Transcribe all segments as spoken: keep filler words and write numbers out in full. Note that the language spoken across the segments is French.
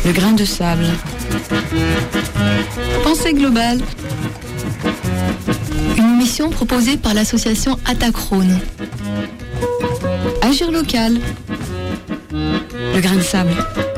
Le grain de sable. Pensée globale. Une émission proposée par l'association Atacrone. Agir local. Le grain de sable.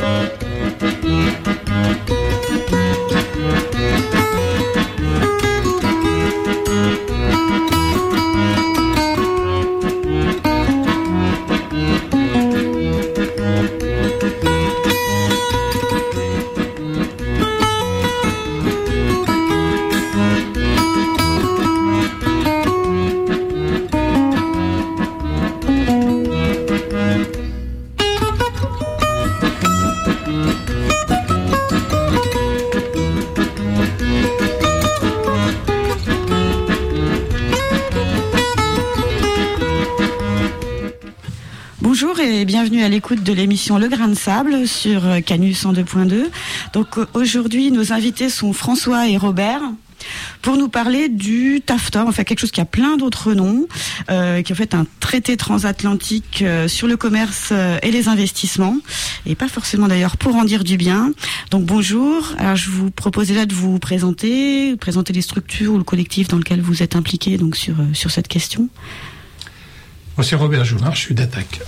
Bonjour et bienvenue à l'écoute de l'émission Le Grain de Sable sur Canut cent deux point deux. Donc aujourd'hui, nos invités sont François et Robert pour nous parler du TAFTA, en fait quelque chose qui a plein d'autres noms, euh, qui est en fait un traité transatlantique euh, sur le commerce euh, et les investissements, et pas forcément d'ailleurs pour en dire du bien. Donc bonjour, alors je vous propose déjà de vous présenter, présenter les structures ou le collectif dans lequel vous êtes impliqués donc sur, euh, sur cette question. Moi c'est Robert Jounard, je suis d'Attaque.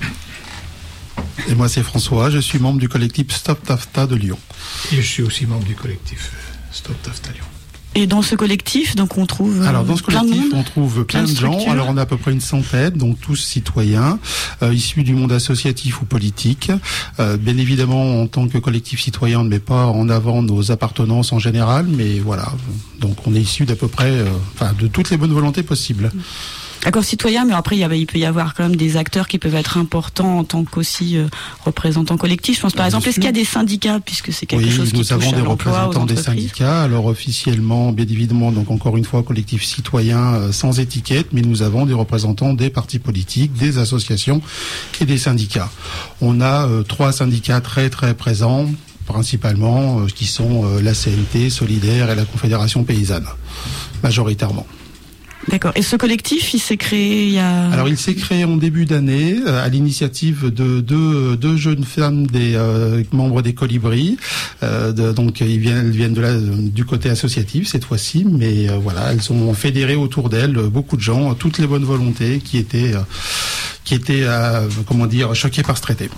Et moi c'est François, je suis membre du collectif Stop TAFTA de Lyon. Et je suis aussi membre du collectif Stop TAFTA Lyon. Et dans ce collectif, donc on trouve alors dans ce collectif de on trouve plein, plein de, de gens. Alors on a à peu près une centaine, donc tous citoyens euh, issus du monde associatif ou politique. Euh, bien évidemment, en tant que collectif citoyen, on ne met pas en avant nos appartenances en général, mais voilà. Donc on est issus d'à peu près, euh, enfin de toutes les bonnes volontés possibles. D'accord, citoyen, mais après il, y a, il peut y avoir quand même des acteurs qui peuvent être importants en tant qu'aussi euh, représentants collectifs. Je pense par exemple, est-ce qu'il y a des syndicats, puisque c'est quelque oui, chose qui touche à l'emploi, aux entreprises ? Oui, nous avons des représentants des syndicats. Alors officiellement, bien évidemment, donc encore une fois, collectif citoyen euh, sans étiquette, mais nous avons des représentants des partis politiques, des associations et des syndicats. On a euh, trois syndicats très très présents, principalement, euh, qui sont euh, la C N T, Solidaire et la Confédération Paysanne, majoritairement. D'accord. Et ce collectif, il s'est créé il y a... Alors, il s'est créé en début d'année euh, à l'initiative de deux, deux jeunes femmes des euh, membres des Colibris. Euh, de, donc, ils viennent, elles viennent de là, du côté associatif cette fois-ci, mais euh, voilà, elles ont fédéré autour d'elles beaucoup de gens, toutes les bonnes volontés qui étaient, euh, qui étaient, euh, comment dire, choqués par ce traité.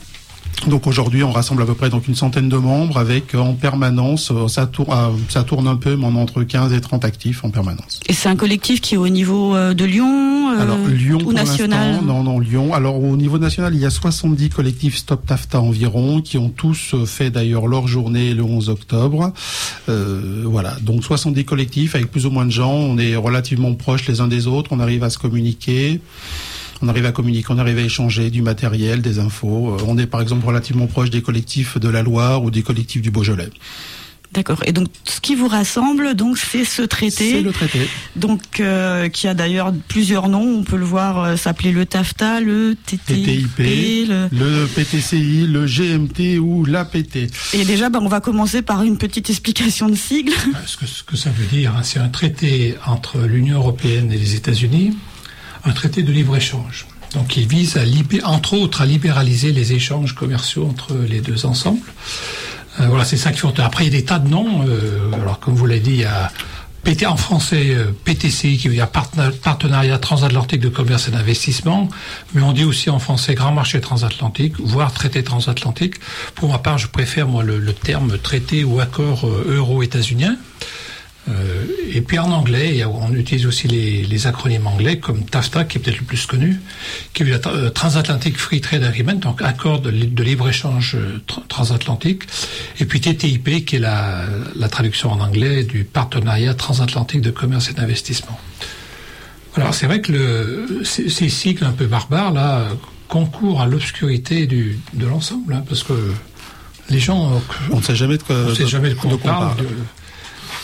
Donc aujourd'hui, on rassemble à peu près donc une centaine de membres avec en permanence, ça tourne, ça tourne un peu, mais on a entre quinze et trente actifs en permanence. Et c'est un collectif qui est au niveau de Lyon, euh, Alors, Lyon ou national ? Non, non, Lyon. Alors au niveau national, il y a soixante-dix collectifs Stop TAFTA environ, qui ont tous fait d'ailleurs leur journée le onze octobre. Euh, voilà, donc soixante-dix collectifs avec plus ou moins de gens. On est relativement proches les uns des autres, on arrive à se communiquer. On arrive à communiquer, on arrive à échanger du matériel, des infos. On est par exemple relativement proche des collectifs de la Loire ou des collectifs du Beaujolais. D'accord. Et donc, ce qui vous rassemble, donc, c'est ce traité. C'est le traité. Donc, euh, qui a d'ailleurs plusieurs noms. On peut le voir euh, s'appeler le TAFTA, le T T I P, le... le P T C I, le G M T ou l'A P T. Et déjà, bah, on va commencer par une petite explication de sigle. Ce que, ce que ça veut dire, hein, c'est un traité entre l'Union européenne et les États-Unis. Un traité de libre-échange. Donc il vise, à libé- entre autres, à libéraliser les échanges commerciaux entre les deux ensembles. Euh, voilà, c'est ça qui fait. Après, il y a des tas de noms. Euh, alors, comme vous l'avez dit, il y a P T, en français euh, P T C I, qui veut dire Partenariat transatlantique de commerce et d'investissement. Mais on dit aussi en français Grand marché transatlantique, voire traité transatlantique. Pour ma part, je préfère moi le, le terme traité ou accord euh, euro-états-unien. Euh, et puis en anglais, on utilise aussi les, les acronymes anglais comme TAFTA, qui est peut-être le plus connu, qui est le euh, Transatlantic Free Trade Agreement, donc accord de, de libre-échange tra- transatlantique, et puis T T I P, qui est la, la traduction en anglais du Partenariat transatlantique de commerce et d'investissement. Alors c'est vrai que le, ces, ces cycles un peu barbares là concourent à l'obscurité du, de l'ensemble, hein, parce que les gens, on ne sait jamais de quoi on sait jamais de quoi on on parle. parle. De,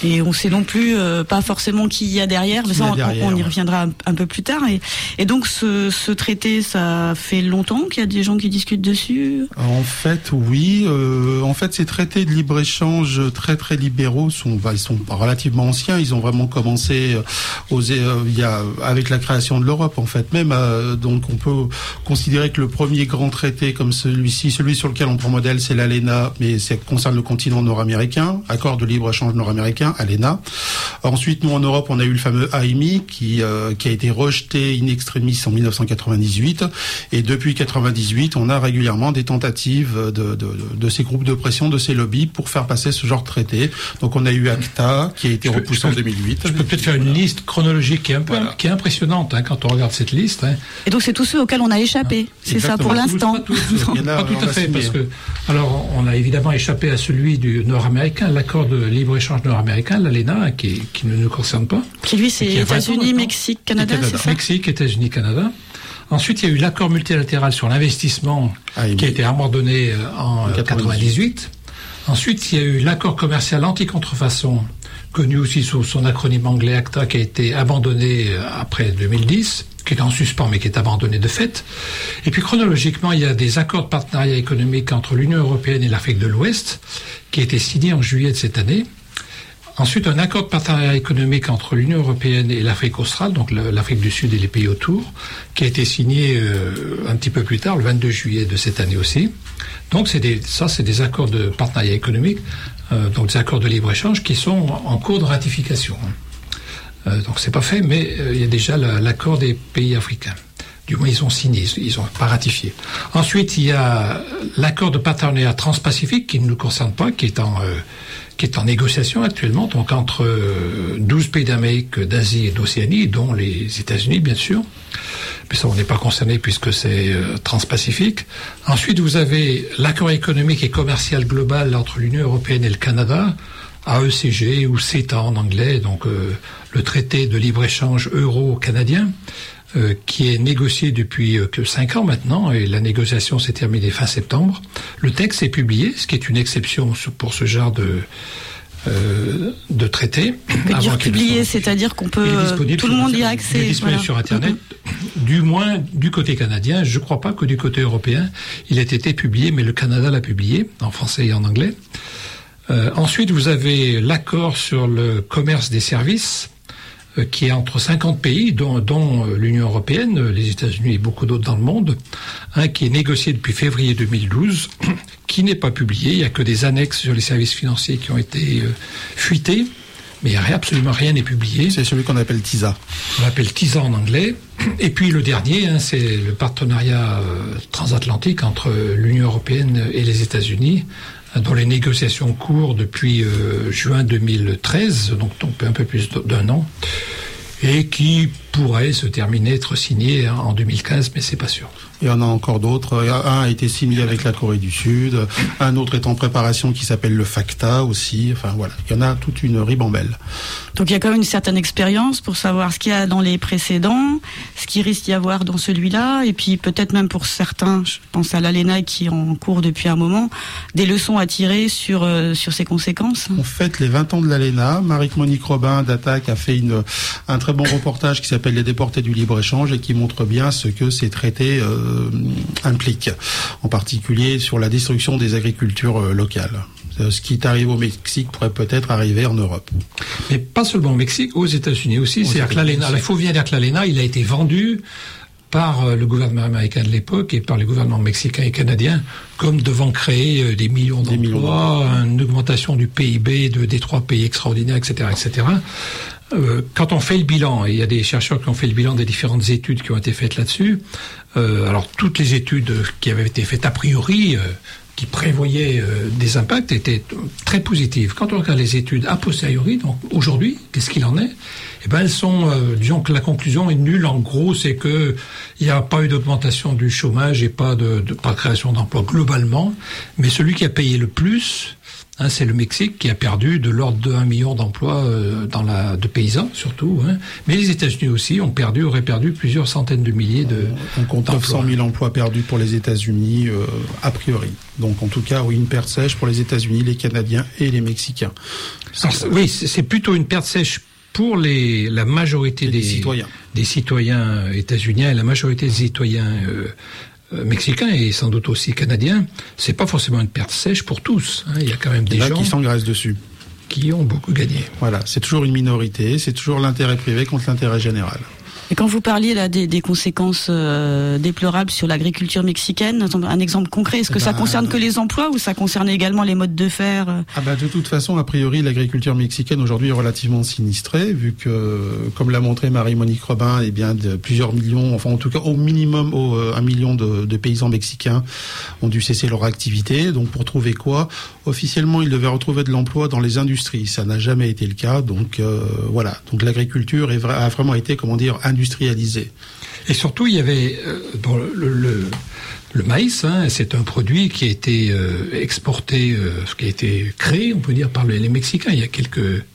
Et on sait non plus euh, pas forcément qui y a derrière, mais ça, on, derrière, on y ouais. reviendra un, un peu plus tard. Et, et donc ce, ce traité, ça fait longtemps qu'il y a des gens qui discutent dessus. En fait, oui. Euh, en fait, ces traités de libre-échange très très libéraux sont, bah, ils sont relativement anciens. Ils ont vraiment commencé aux, euh, il y a, avec la création de l'Europe, en fait. Même, euh, donc, on peut considérer que le premier grand traité comme celui-ci, celui sur lequel on prend modèle, c'est l'A L E N A, mais ça concerne le continent nord-américain, accord de libre-échange nord-américain, A L E N A. Ensuite, nous en Europe, on a eu le fameux A I M I qui, euh, qui a été rejeté in extremis en dix-neuf cent quatre-vingt-dix-huit, et depuis quatre-vingt-dix-huit, on a régulièrement des tentatives de, de, de, de ces groupes de pression, de ces lobbies pour faire passer ce genre de traité. Donc on a eu ACTA qui a été je repoussé peux, en deux mille huit. Je peux peut-être faire une liste chronologique qui est un peu, voilà. qui est impressionnante hein, quand on regarde cette liste. Hein. Et donc c'est tous ceux auxquels on a échappé, ah, c'est ça pour l'instant. Pas, tous, pas, pas tout à fait, parce que alors on a évidemment échappé à celui du nord-américain, l'accord de libre-échange nord-américain, l'A L E N A, qui, qui ne nous concerne pas. Qui lui c'est États-Unis, Mexique, Canada, Canada. c'est ça ? Mexique, États-Unis, Canada. Ensuite, il y a eu l'accord multilatéral sur l'investissement ah, qui a été abandonné en quatre-vingt-dix-huit. Ensuite, il y a eu l'accord commercial anti-contrefaçon, connu aussi sous son acronyme anglais ACTA, qui a été abandonné après deux mille dix, qui est en suspens mais qui est abandonné de fait. Et puis chronologiquement, il y a des accords de partenariat économique entre l'Union européenne et l'Afrique de l'Ouest, qui a été signé en juillet de cette année. Ensuite, un accord de partenariat économique entre l'Union européenne et l'Afrique australe, donc l'Afrique du Sud et les pays autour, qui a été signé euh, un petit peu plus tard, le vingt-deux juillet de cette année aussi. Donc, c'est des, ça, c'est des accords de partenariat économique, euh, donc des accords de libre-échange qui sont en cours de ratification. Euh, donc, c'est pas fait, mais euh, il y a déjà la, l'accord des pays africains. Du moins, ils ont signé, ils n'ont pas ratifié. Ensuite, il y a l'accord de partenariat transpacifique qui ne nous concerne pas, qui est en... Euh, qui est en négociation actuellement, donc entre douze pays d'Amérique, d'Asie et d'Océanie, dont les États-Unis, bien sûr. Mais ça, on n'est pas concerné puisque c'est euh, transpacifique. Ensuite, vous avez l'accord économique et commercial global entre l'Union européenne et le Canada, A E C G ou CETA en anglais, donc euh, le traité de libre-échange euro-canadien, Euh, qui est négocié depuis euh, que cinq ans maintenant, et la négociation s'est terminée fin septembre. Le texte est publié, ce qui est une exception pour ce genre de euh, de traité. On peut dire publié, c'est-à-dire qu'on peut tout le monde y a accès. Il est disponible voilà. sur Internet. Mm-hmm. Du moins du côté canadien, je ne crois pas que du côté européen, il ait été publié, mais le Canada l'a publié en français et en anglais. Euh, ensuite, vous avez l'accord sur le commerce des services, qui est entre cinquante pays, dont, dont l'Union européenne, les États-Unis et beaucoup d'autres dans le monde, hein, qui est négocié depuis février deux mille douze, qui n'est pas publié. Il n'y a que des annexes sur les services financiers qui ont été euh, fuités, mais il y a absolument rien n'est publié. C'est celui qu'on appelle TISA. On l'appelle TISA en anglais. Et puis le dernier, hein, c'est le partenariat euh, transatlantique entre l'Union européenne et les États-Unis, dont les négociations courent depuis euh, juin deux mille treize, donc, donc un peu plus d'un an, et qui pourrait se terminer, être signé hein, en deux mille quinze, mais c'est pas sûr. Il y en a encore d'autres. Un a été signé avec la Corée du Sud, un autre est en préparation qui s'appelle le FACTA aussi. Enfin voilà, il y en a toute une ribambelle. Donc il y a quand même une certaine expérience pour savoir ce qu'il y a dans les précédents, ce qu'il risque d'y avoir dans celui-là, et puis peut-être même pour certains, je pense à l'A L E N A qui est en cours depuis un moment, des leçons à tirer sur euh, sur ses conséquences. On fête les vingt ans de l'A L E N A. Marie-Monique Robin d'Attaque a fait une, un très bon reportage qui s'appelle Les déportés du libre-échange et qui montre bien ce que ces traités euh, impliquent, en particulier sur la destruction des agricultures euh, locales. Ce qui est arrivé au Mexique pourrait peut-être arriver en Europe. Mais pas seulement au Mexique, aux États-Unis aussi. Aux C'est-à-dire que l'A L E N A, il faut bien dire que l'A L E N A, il a été vendu par le gouvernement américain de l'époque et par les gouvernements mexicains et canadiens comme devant créer des millions d'emplois, des millions d'emplois. Une augmentation du P I B de, des trois pays extraordinaires, et cetera, et cetera. Euh, quand on fait le bilan, et il y a des chercheurs qui ont fait le bilan des différentes études qui ont été faites là-dessus, euh, alors toutes les études qui avaient été faites a priori, euh, qui prévoyaient euh, des impacts, étaient très positives. Quand on regarde les études a posteriori, donc aujourd'hui, qu'est-ce qu'il en est ? Eh ben, elles sont, euh, disons que la conclusion est nulle. En gros, c'est que il n'y a pas eu d'augmentation du chômage et pas de, de pas de création d'emplois globalement, mais celui qui a payé le plus, Hein, c'est le Mexique qui a perdu de l'ordre de un million d'emplois euh, dans la, de paysans surtout. Hein. Mais les États-Unis aussi ont perdu, auraient perdu plusieurs centaines de milliers de On compte neuf cent mille emplois perdus pour les États-Unis euh, a priori. Donc en tout cas, oui, une perte sèche pour les États-Unis, les Canadiens et les Mexicains. Alors, oui, c'est plutôt une perte sèche pour les, la majorité des, des citoyens, des citoyens états-uniens et la majorité des citoyens euh, mexicains et sans doute aussi canadiens. C'est pas forcément une perte sèche pour tous. Hein. Il y a quand même des gens qui s'engraissent dessus, qui ont beaucoup gagné. Voilà, c'est toujours une minorité, c'est toujours l'intérêt privé contre l'intérêt général. Et quand vous parliez là des, des conséquences euh, déplorables sur l'agriculture mexicaine, un exemple concret, est-ce que bah, ça concerne que les emplois ou ça concerne également les modes de faire euh... Ah bah de toute façon, a priori, l'agriculture mexicaine aujourd'hui est relativement sinistrée, vu que, comme l'a montré Marie-Monique Robin, eh bien de plusieurs millions, enfin en tout cas au minimum au, euh, un million de, de paysans mexicains ont dû cesser leur activité. Donc pour trouver quoi? Officiellement, ils devaient retrouver de l'emploi dans les industries. Ça n'a jamais été le cas. Donc euh, voilà. Donc l'agriculture est vra- a vraiment été, comment dire, industrialisé. Et surtout, il y avait euh, dans le, le, le maïs, hein, c'est un produit qui a été euh, exporté, euh, qui a été créé, on peut dire, par les, les Mexicains il y a quelques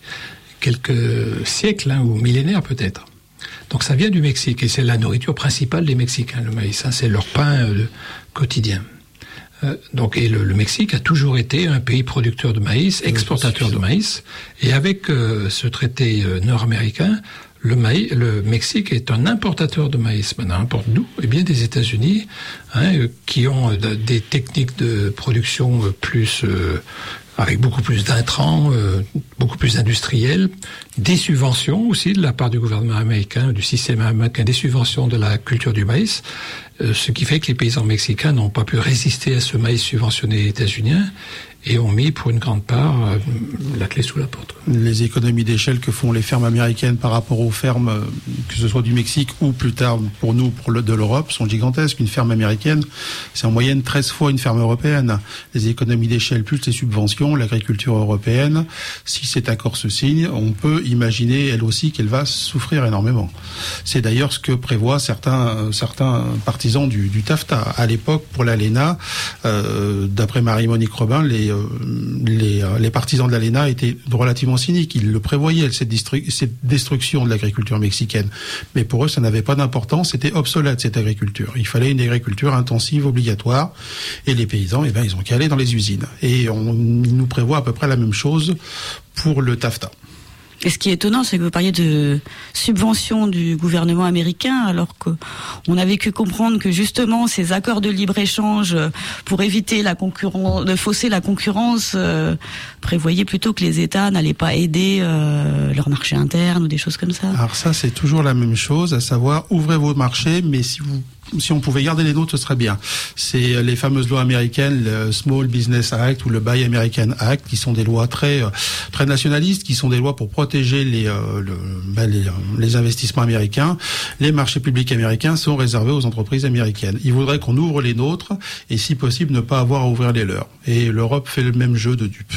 quelques siècles hein, ou millénaires peut-être. Donc ça vient du Mexique et c'est la nourriture principale des Mexicains, le maïs. Hein, c'est leur pain euh, quotidien. Euh, donc et le, le Mexique a toujours été un pays producteur de maïs, exportateur de maïs, et avec euh, ce traité euh, nord-américain. Le, maïs, le Mexique est un importateur de maïs. Maintenant, importe d'où? Eh bien, des États-Unis, hein, qui ont euh, des techniques de production euh, plus, euh, avec beaucoup plus d'intrants, euh, beaucoup plus industriels, des subventions aussi de la part du gouvernement américain, du système américain, des subventions de la culture du maïs, euh, ce qui fait que les paysans mexicains n'ont pas pu résister à ce maïs subventionné états-unien et ont mis pour une grande part euh, la clé sous la porte. Les économies d'échelle que font les fermes américaines par rapport aux fermes, que ce soit du Mexique ou plus tard pour nous, pour le, de l'Europe, sont gigantesques. Une ferme américaine, c'est en moyenne treize fois une ferme européenne. Les économies d'échelle plus les subventions, l'agriculture européenne, si cet accord se signe, on peut imaginer elle aussi qu'elle va souffrir énormément. C'est d'ailleurs ce que prévoient certains, certains partisans du, du TAFTA. À l'époque, pour l'A L E N A, euh, d'après Marie-Monique Robin, les Les, les partisans de l'A L E N A étaient relativement cyniques. Ils le prévoyaient, cette, destru- cette destruction de l'agriculture mexicaine. Mais pour eux, ça n'avait pas d'importance. C'était obsolète, cette agriculture. Il fallait une agriculture intensive, obligatoire. Et les paysans, eh ben, ils ont qu'à aller dans les usines. Et on, ils nous prévoient à peu près la même chose pour le TAFTA. Et ce qui est étonnant, c'est que vous parliez de subventions du gouvernement américain, alors qu'on avait pu comprendre que justement ces accords de libre-échange, pour éviter la concurrence, de fausser la concurrence, euh, prévoyaient plutôt que les États n'allaient pas aider euh, leur marché interne ou des choses comme ça. Alors ça, c'est toujours la même chose, à savoir ouvrez vos marchés, mais si vous si on pouvait garder les nôtres, ce serait bien. C'est les fameuses lois américaines, le Small Business Act ou le Buy American Act, qui sont des lois très très nationalistes, qui sont des lois pour protéger les euh, le, ben les, les investissements américains. Les marchés publics américains sont réservés aux entreprises américaines. Ils voudraient qu'on ouvre les nôtres et, si possible, ne pas avoir à ouvrir les leurs. Et l'Europe fait le même jeu de dupe.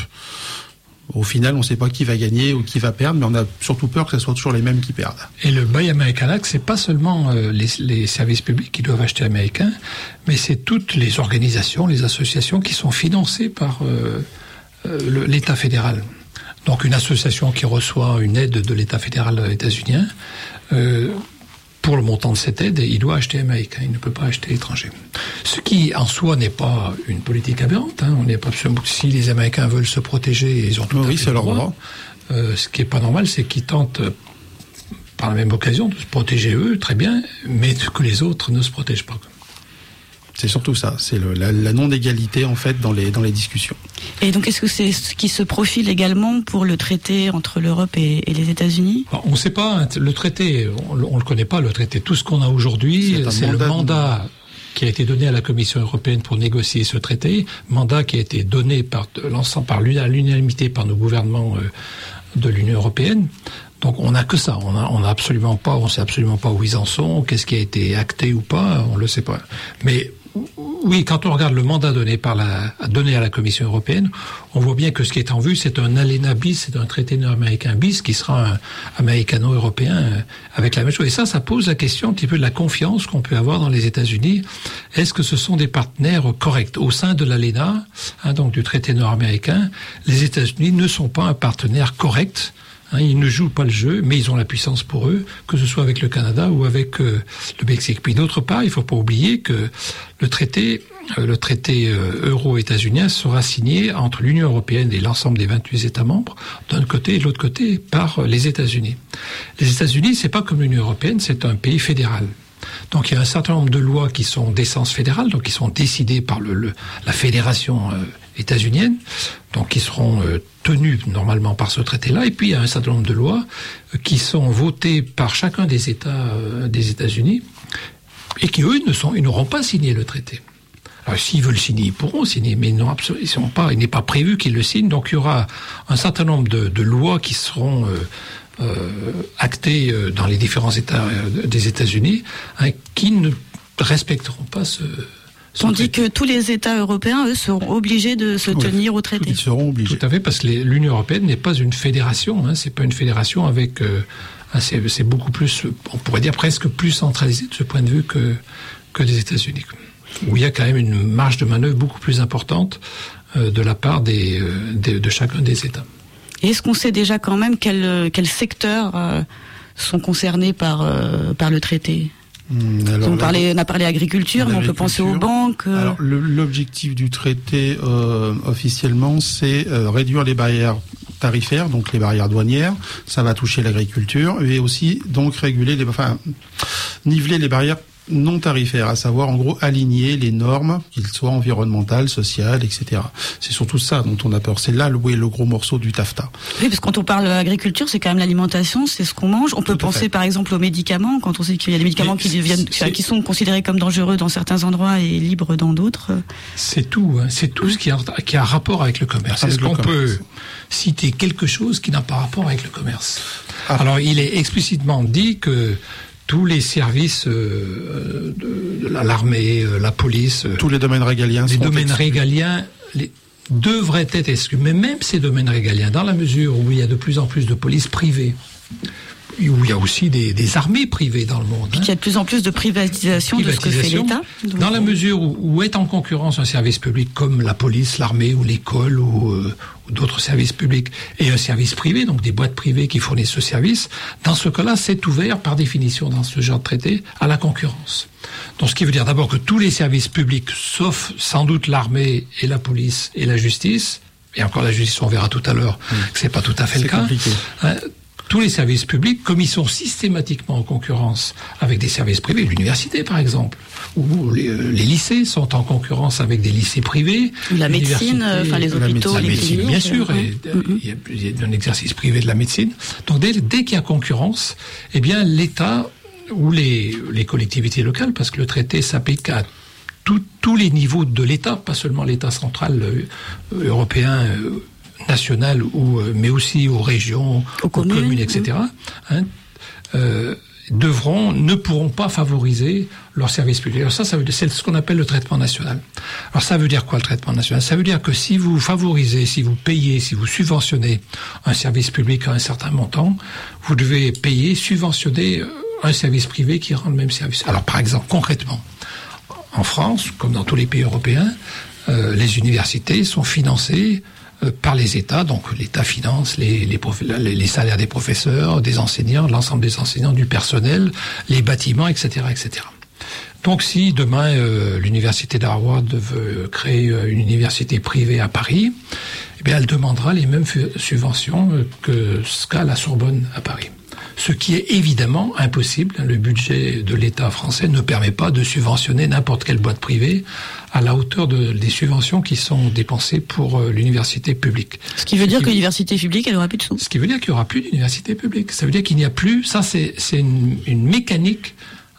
Au final, on ne sait pas qui va gagner ou qui va perdre, mais on a surtout peur que ce soit toujours les mêmes qui perdent. Et le Buy American Act, c'est pas seulement euh, les, les services publics qui doivent acheter américain, mais c'est toutes les organisations, les associations qui sont financées par euh, euh, le, l'État fédéral. Donc une association qui reçoit une aide de l'État fédéral états-unien, euh, pour le montant de cette aide, il doit acheter américain, il ne peut pas acheter étranger. Ce qui, en soi, n'est pas une politique aberrante. Hein. On n'est pas si les Américains veulent se protéger, ils ont tout oui, à fait le droit. droit. Euh, ce qui est pas normal, c'est qu'ils tentent, par la même occasion, de se protéger eux, très bien, mais que les autres ne se protègent pas. C'est surtout ça, c'est le, la, la non-égalité en fait dans les dans les discussions. Et donc, est-ce que c'est ce qui se profile également pour le traité entre l'Europe et, et les États-Unis? On ne sait pas, le traité, on ne le connaît pas, le traité. Tout ce qu'on a aujourd'hui, c'est, c'est mandat le mandat de... qui a été donné à la Commission européenne pour négocier ce traité, mandat qui a été donné par l'ensemble, par l'unanimité par nos gouvernements de l'Union européenne. Donc on n'a que ça, on a, on a absolument pas, on sait absolument pas où ils en sont, qu'est-ce qui a été acté ou pas, on le sait pas. Mais Oui, quand on regarde le mandat donné par la, donné à la Commission européenne, on voit bien que ce qui est en vue, c'est un ALENA bis, c'est un traité nord-américain bis qui sera un américano-européen avec la même chose. Et ça, ça pose la question un petit peu de la confiance qu'on peut avoir dans les États-Unis. Est-ce que ce sont des partenaires corrects? Au sein de l'ALENA, hein, donc du traité nord-américain, les États-Unis ne sont pas un partenaire correct. Hein, ils ne jouent pas le jeu, mais ils ont la puissance pour eux, que ce soit avec le Canada ou avec euh, le Mexique. Puis d'autre part, il ne faut pas oublier que le traité, euh, le traité euh, euro-états-unien sera signé entre l'Union européenne et l'ensemble des vingt-huit États membres, d'un côté et de l'autre côté, par euh, les États-Unis. Les États-Unis, c'est pas comme l'Union européenne, c'est un pays fédéral. Donc il y a un certain nombre de lois qui sont d'essence fédérale, donc qui sont décidées par le, le, la fédération euh, états-unienne, donc qui seront euh, tenues normalement par ce traité-là. Et puis il y a un certain nombre de lois euh, qui sont votées par chacun des États euh, des États-Unis et qui eux ne sont, ils n'auront pas signé le traité. Alors s'ils veulent signer, ils pourront signer, mais ils n'ont absolument, ils sont pas, il n'est pas prévu qu'ils le signent. Donc il y aura un certain nombre de, de lois qui seront euh, Euh, actés euh, dans les différents États euh, des États-Unis, hein, qui ne respecteront pas ce. ce Tandis traité. que tous les États européens, eux, seront obligés de se tenir oui, au traité. Ils seront obligés. Tout à fait, parce que les, l'Union européenne n'est pas une fédération. Hein, c'est pas une fédération avec. Euh, c'est, c'est beaucoup plus, on pourrait dire presque plus centralisé de ce point de vue que que les États-Unis, où il y a quand même une marge de manœuvre beaucoup plus importante euh, de la part des, euh, des de chacun des États. Et est-ce qu'on sait déjà quand même quels quels secteurs euh, sont concernés par euh, par le traité? Mmh, alors, on, parlait, on a parlé agriculture, mais on peut penser aux banques. Euh... Alors, le, l'objectif du traité euh, officiellement, c'est euh, réduire les barrières tarifaires, donc les barrières douanières. Ça va toucher l'agriculture et aussi donc réguler les, enfin niveler les barrières non tarifaires, à savoir en gros aligner les normes, qu'ils soient environnementales, sociales, et cetera. C'est surtout ça dont on a peur. C'est là où est le gros morceau du TAFTA. Oui, parce que quand on parle d'agriculture, c'est quand même l'alimentation, c'est ce qu'on mange. On peut Tout penser par exemple aux médicaments, quand on sait qu'il y a des médicaments qui, deviennent, qui sont considérés comme dangereux dans certains endroits et libres dans d'autres. C'est tout, hein. C'est tout ce qui a, qui a rapport avec le commerce. Avec Est-ce qu'on commerce. peut citer quelque chose qui n'a pas rapport avec le commerce? Ah. Alors, il est explicitement dit que tous les services euh, de, de l'armée, euh, la police, tous les domaines régaliens, les domaines exclus. régaliens les, devraient être exclus. Mais même ces domaines régaliens, dans la mesure où il y a de plus en plus de police privée, où il y a aussi des, des armées privées dans le monde. Hein. Il y a de plus en plus de privatisation, privatisation de ce que fait l'État. Dans la mesure où, où est en concurrence un service public comme la police, l'armée ou l'école ou, euh, ou d'autres services publics et un service privé, donc des boîtes privées qui fournissent ce service, dans ce cas-là, c'est ouvert par définition dans ce genre de traité à la concurrence. Donc ce qui veut dire d'abord que tous les services publics, sauf sans doute l'armée et la police et la justice, et encore la justice, on verra tout à l'heure mmh. que c'est pas tout à fait c'est le cas. Hein, tous les services publics, comme ils sont systématiquement en concurrence avec des services privés, l'université par exemple, ou les, les lycées sont en concurrence avec des lycées privés. La médecine, enfin les hôpitaux, la les médecine, cliniques, bien sûr, euh, et, euh, mm-hmm. il, y a, il y a un exercice privé de la médecine. Donc dès, dès qu'il y a concurrence, eh bien l'État ou les, les collectivités locales, parce que le traité s'applique à tout, tous les niveaux de l'État, pas seulement l'État central euh, européen, euh, national, ou, mais aussi aux régions, aux, aux communes, communes, et cetera, hein, euh, devront, ne pourront pas favoriser leurs services publics. Alors ça, ça veut dire, c'est ce qu'on appelle le traitement national. Alors ça veut dire quoi, le traitement national? Ça veut dire que si vous favorisez, si vous payez, si vous subventionnez un service public à un certain montant, vous devez payer, subventionner un service privé qui rend le même service. Alors par exemple, concrètement, en France, comme dans tous les pays européens, euh, les universités sont financées par les États, donc l'État finance les, les, les, les salaires des professeurs, des enseignants, l'ensemble des enseignants, du personnel, les bâtiments, et cetera, et cetera. Donc si demain euh, l'université d'Harvard veut créer une université privée à Paris, eh bien elle demandera les mêmes subventions que ce qu'a la Sorbonne à Paris. Ce qui est évidemment impossible. Le budget de l'État français ne permet pas de subventionner n'importe quelle boîte privée à la hauteur de, des subventions qui sont dépensées pour euh, l'université publique. Ce qui veut ce dire qui, que l'université publique, elle n'aura plus de sous. Ce qui veut dire qu'il n'y aura plus d'université publique. Ça veut dire qu'il n'y a plus... Ça, c'est, c'est une, une mécanique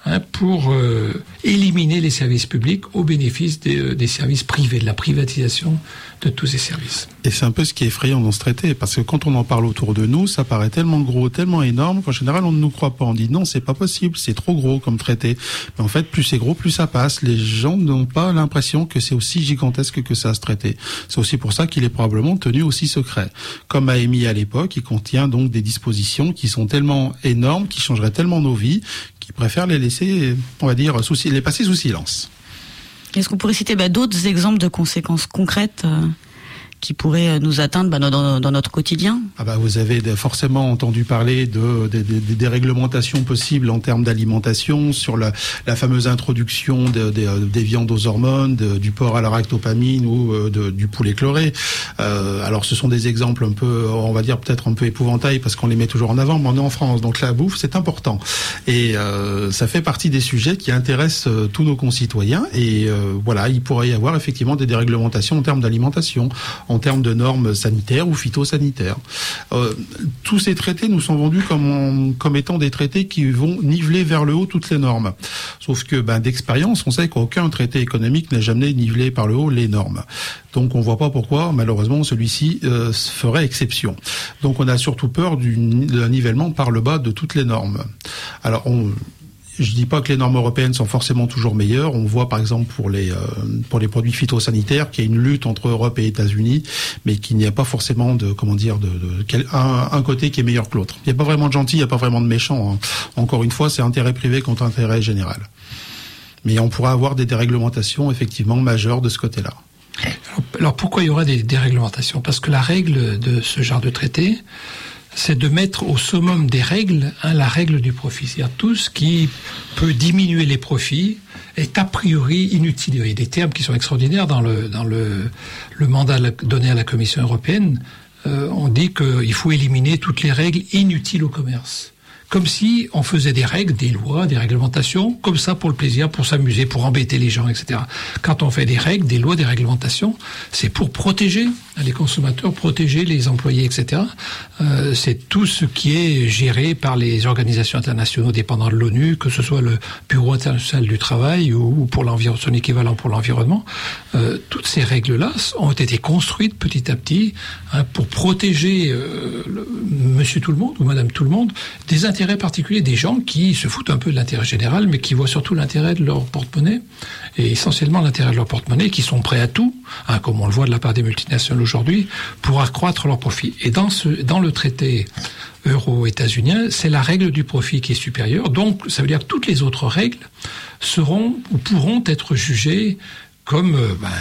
hein, pour euh, éliminer les services publics au bénéfice des, des services privés, de la privatisation de tous ces services. Et c'est un peu ce qui est effrayant dans ce traité, parce que quand on en parle autour de nous, ça paraît tellement gros, tellement énorme, qu'en général, on ne nous croit pas. On dit non, c'est pas possible, c'est trop gros comme traité. Mais en fait, plus c'est gros, plus ça passe. Les gens n'ont pas l'impression que c'est aussi gigantesque que ça, ce traité. C'est aussi pour ça qu'il est probablement tenu aussi secret. Comme a émis à l'époque, il contient donc des dispositions qui sont tellement énormes, qui changeraient tellement nos vies, qu'ils préfèrent les laisser, on va dire, sous, les passer sous silence. Est-ce qu'on pourrait citer bah, d'autres exemples de conséquences concrètes euh, qui pourraient nous atteindre bah, dans, dans notre quotidien ? Ah bah vous avez forcément entendu parler de, de, de, de des réglementations possibles en termes d'alimentation, sur la, la fameuse introduction de, de, des viandes aux hormones, de, du porc à la ractopamine ou de, du poulet chloré. Euh, alors ce sont des exemples un peu, on va dire peut-être un peu épouvantails parce qu'on les met toujours en avant, mais on est en France, donc la bouffe c'est important. Et euh, ça fait partie des sujets qui intéressent euh, tous nos concitoyens. Et euh, voilà, il pourrait y avoir effectivement des déréglementations en termes d'alimentation, en termes de normes sanitaires ou phytosanitaires. Euh, tous ces traités nous sont vendus comme, comme étant des traités qui vont niveler vers le haut toutes les normes. Sauf que ben, d'expérience, on sait qu'aucun traité économique n'a jamais nivelé par le haut les normes. Donc on ne voit pas pourquoi, malheureusement, celui-ci euh, ferait exception. Donc on a surtout peur du, d'un nivellement par le bas de toutes les normes. Alors on... Je dis pas que les normes européennes sont forcément toujours meilleures. On voit par exemple pour les euh, pour les produits phytosanitaires qu'il y a une lutte entre Europe et États-Unis, mais qu'il n'y a pas forcément de comment dire de, de quel, un, un côté qui est meilleur que l'autre. Il n'y a pas vraiment de gentil, il n'y a pas vraiment de méchant. Hein. Encore une fois, c'est intérêt privé contre intérêt général. Mais on pourra avoir des déréglementations effectivement majeures de ce côté-là. Alors, alors pourquoi il y aura des déréglementations ? Parce que la règle de ce genre de traité, c'est de mettre au summum des règles hein, la règle du profit. C'est-à-dire tout ce qui peut diminuer les profits est a priori inutile. Il y a des termes qui sont extraordinaires dans le, dans le, le mandat donné à la Commission européenne. Euh, on dit qu'il faut éliminer toutes les règles inutiles au commerce. Comme si on faisait des règles, des lois, des réglementations, comme ça pour le plaisir, pour s'amuser, pour embêter les gens, et cetera. Quand on fait des règles, des lois, des réglementations, c'est pour protéger les consommateurs, protéger les employés, et cetera. Euh, c'est tout ce qui est géré par les organisations internationales dépendantes de l'ONU, que ce soit le Bureau international du travail ou pour l'environnement, son équivalent pour l'environnement. Euh, toutes ces règles-là ont été construites petit à petit hein, pour protéger euh, le, Monsieur tout le monde ou Madame tout le monde des intérêts particulier des gens qui se foutent un peu de l'intérêt général, mais qui voient surtout l'intérêt de leur porte-monnaie, et essentiellement l'intérêt de leur porte-monnaie, qui sont prêts à tout, hein, comme on le voit de la part des multinationales aujourd'hui, pour accroître leurs profits. Et dans, ce, dans le traité euro-états-unien, c'est la règle du profit qui est supérieure, donc ça veut dire que toutes les autres règles seront ou pourront être jugées comme euh, ben,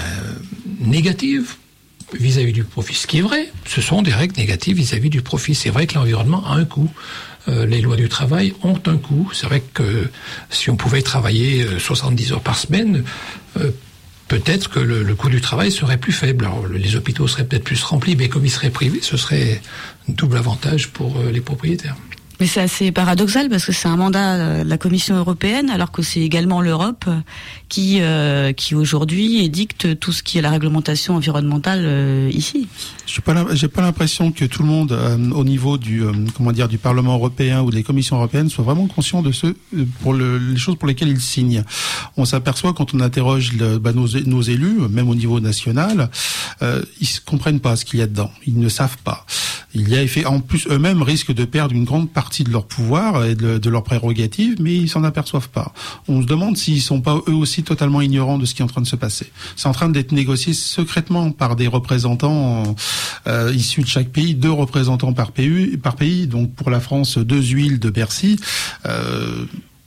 négatives vis-à-vis du profit. Ce qui est vrai, ce sont des règles négatives vis-à-vis du profit. C'est vrai que l'environnement a un coût. Euh, les lois du travail ont un coût. C'est vrai que si on pouvait travailler soixante-dix heures par semaine, euh, peut-être que le, le coût du travail serait plus faible. Alors, les hôpitaux seraient peut-être plus remplis, mais comme ils seraient privés, ce serait un double avantage pour euh, les propriétaires. Mais c'est assez paradoxal parce que c'est un mandat de la Commission européenne, alors que c'est également l'Europe qui, euh, qui aujourd'hui édicte tout ce qui est la réglementation environnementale euh, ici. Je n'ai pas, j'ai pas l'impression que tout le monde, euh, au niveau du, euh, comment dire, du Parlement européen ou des commissions européennes, soit vraiment conscient de ce, pour le, les choses pour lesquelles ils signent. On s'aperçoit quand on interroge le, bah, nos, nos élus, même au niveau national, euh, ils ne comprennent pas ce qu'il y a dedans. Ils ne savent pas. Il y a effet, en plus, eux-mêmes risquent de perdre une grande partie de leur pouvoir et de, de leurs prérogatives, mais ils s'en aperçoivent pas. On se demande s'ils sont pas eux aussi totalement ignorants de ce qui est en train de se passer. C'est en train d'être négocié secrètement par des représentants euh, issus de chaque pays, deux représentants par pays, par pays. Donc pour la France, deux huiles de Bercy. Euh,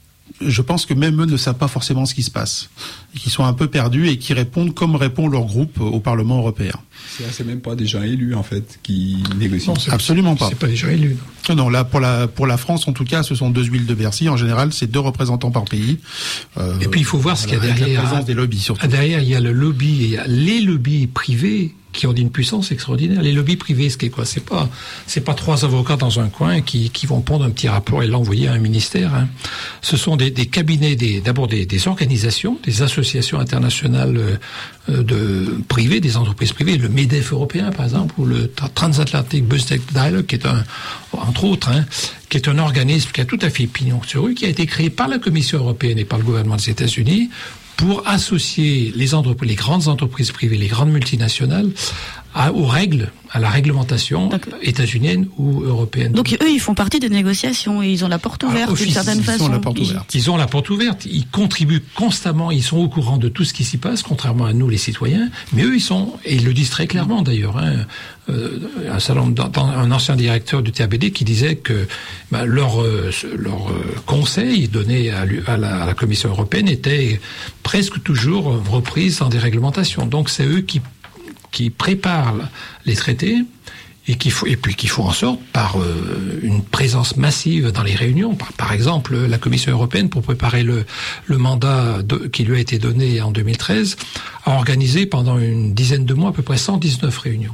je pense que même eux ne savent pas forcément ce qui se passe, et qu'ils sont un peu perdus et qui répondent comme répond leur groupe au Parlement européen. C'est, c'est même pas des gens élus en fait qui négocient. Non, c'est, absolument pas. C'est pas des gens élus. Non, non, là pour la pour la France en tout cas, ce sont deux huiles de Bercy. En général, c'est deux représentants par pays. Euh, et puis il faut voir ce qu'il y a derrière. La présence des lobbies surtout. Derrière, il y a le lobby, et il y a les lobbies privés qui ont une puissance extraordinaire. Les lobbies privés, ce qui est quoi ? C'est pas, c'est pas trois avocats dans un coin qui, qui vont prendre un petit rapport et l'envoyer à un ministère. Hein. Ce sont des, des cabinets, des, d'abord des, des organisations, des associations internationales euh, de privées, des entreprises privées, le MEDEF européen par exemple, ou le Transatlantic Business Dialogue, qui est un, entre autres, hein, qui est un organisme qui a tout à fait pignon sur rue, qui a été créé par la Commission européenne et par le gouvernement des États-Unis pour associer les, entreprises, les grandes entreprises privées, les grandes multinationales, à, aux règles, à la réglementation états-unienne ou européenne. Donc eux, ils font partie des négociations et ils ont la porte ouverte d'une certaine façon. Ils ont la porte ouverte. Ils ont la porte ouverte. Ils contribuent constamment. Ils sont au courant de tout ce qui s'y passe, contrairement à nous, les citoyens. Mais eux, ils sont, et ils le disent très clairement d'ailleurs. Hein, euh, un, salon, dans, dans, un ancien directeur du T A B D qui disait que bah, leur, euh, leur euh, conseil donné à, à, la, à la Commission européenne était presque toujours reprise dans des réglementations. Donc c'est eux qui qui préparent les traités et, qui faut, et puis qui font en sorte, par euh, une présence massive dans les réunions, par, par exemple la Commission européenne, pour préparer le, le mandat de, qui lui a été donné en deux mille treize, a organisé pendant une dizaine de mois à peu près cent dix-neuf réunions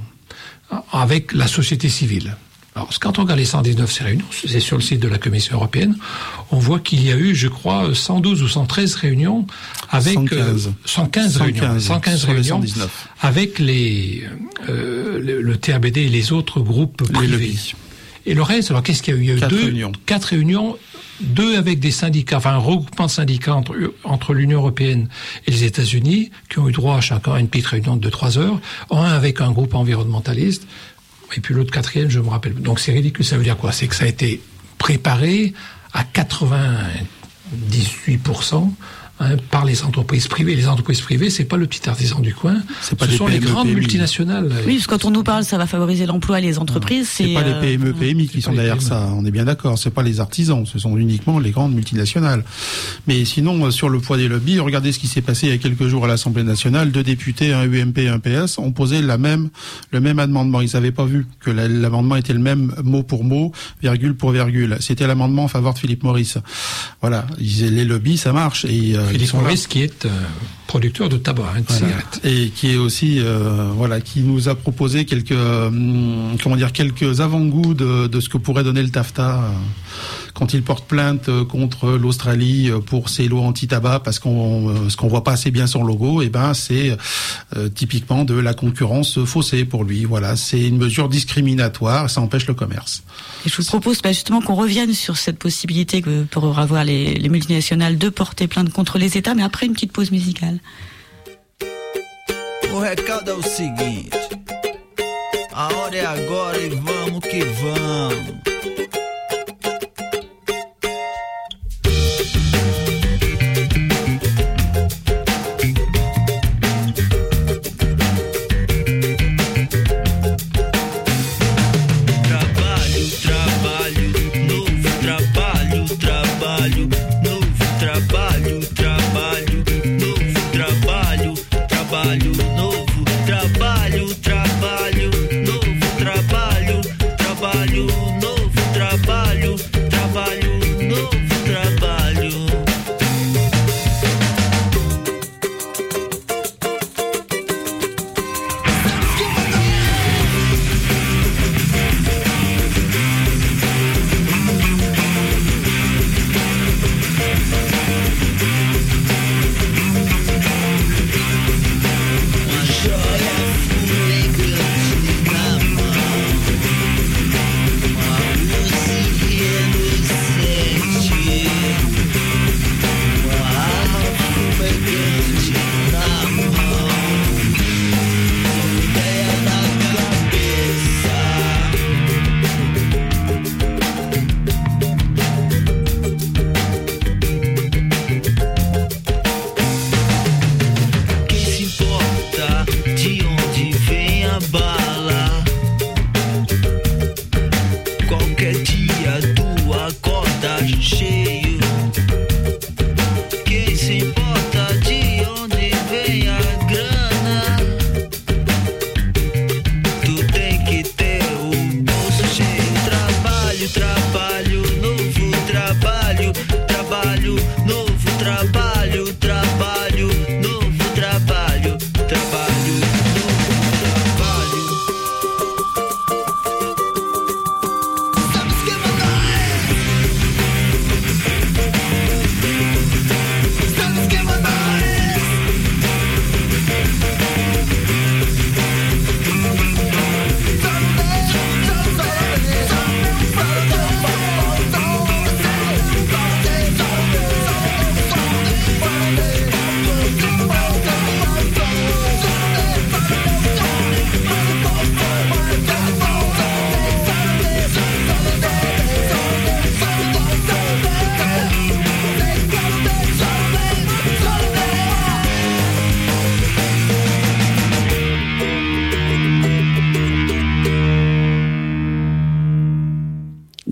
avec la société civile. Alors, quand on regarde les cent dix-neuf ces réunions, c'est sur le site de la Commission européenne, on voit qu'il y a eu, je crois, cent douze ou cent treize réunions avec cent quinze, euh, cent quinze réunions, cent quinze réunions les cent dix-neuf. Avec les euh, le, le T A B D et les autres groupes privés. Et le reste, alors qu'est-ce qu'il y a eu? Il y a eu quatre deux, réunions. quatre réunions, deux avec des syndicats, enfin un regroupement de syndicats entre, entre l'Union européenne et les États-Unis, qui ont eu droit à chacun à une petite réunion de trois heures, un avec un groupe environnementaliste. Et puis l'autre quatrième, je me rappelle. Donc c'est ridicule, ça veut dire quoi? C'est que ça a été préparé à quatre-vingt-dix-huit pour cent hein, par les entreprises privées. Les entreprises privées, c'est pas le petit artisan du coin, c'est pas ce les sont P M E, les grandes P M I. multinationales. Oui, parce que quand on nous parle, ça va favoriser l'emploi et les entreprises. C'est, c'est pas euh... les P M E, P M I qui c'est sont derrière ça, on est bien d'accord. C'est pas les artisans, ce sont uniquement les grandes multinationales. Mais sinon, sur le poids des lobbies, regardez ce qui s'est passé il y a quelques jours à l'Assemblée nationale. Deux députés, un U M P et un P S, ont posé la même, le même amendement. Ils n'avaient pas vu que la, l'amendement était le même mot pour mot, virgule pour virgule. C'était l'amendement en faveur de Philippe Maurice. Voilà, ils, les lobbies, ça marche. Et, euh, Philippe ils sont Maurice, qui est euh, producteur de tabac, hein, de voilà. cigarettes. Et qui est aussi, euh, voilà, qui nous a proposé quelques, euh, comment dire, quelques avant-goûts de, de ce que pourrait donner le TAFTA euh, quand il porte plainte contre l'Australie pour ses lois anti-tabac parce qu'on, euh, ce qu'on voit pas assez bien son logo. Et ben, c'est euh, typiquement de la concurrence faussée pour lui. Voilà, c'est une mesure discriminatoire, ça empêche le commerce. Et je vous propose bah, justement qu'on revienne sur cette possibilité que pour avoir les, les multinationales de porter plainte contre les États, mais après une petite pause musicale. O recado é o seguinte: a hora é agora e vamos que vamos. Joia, fôlego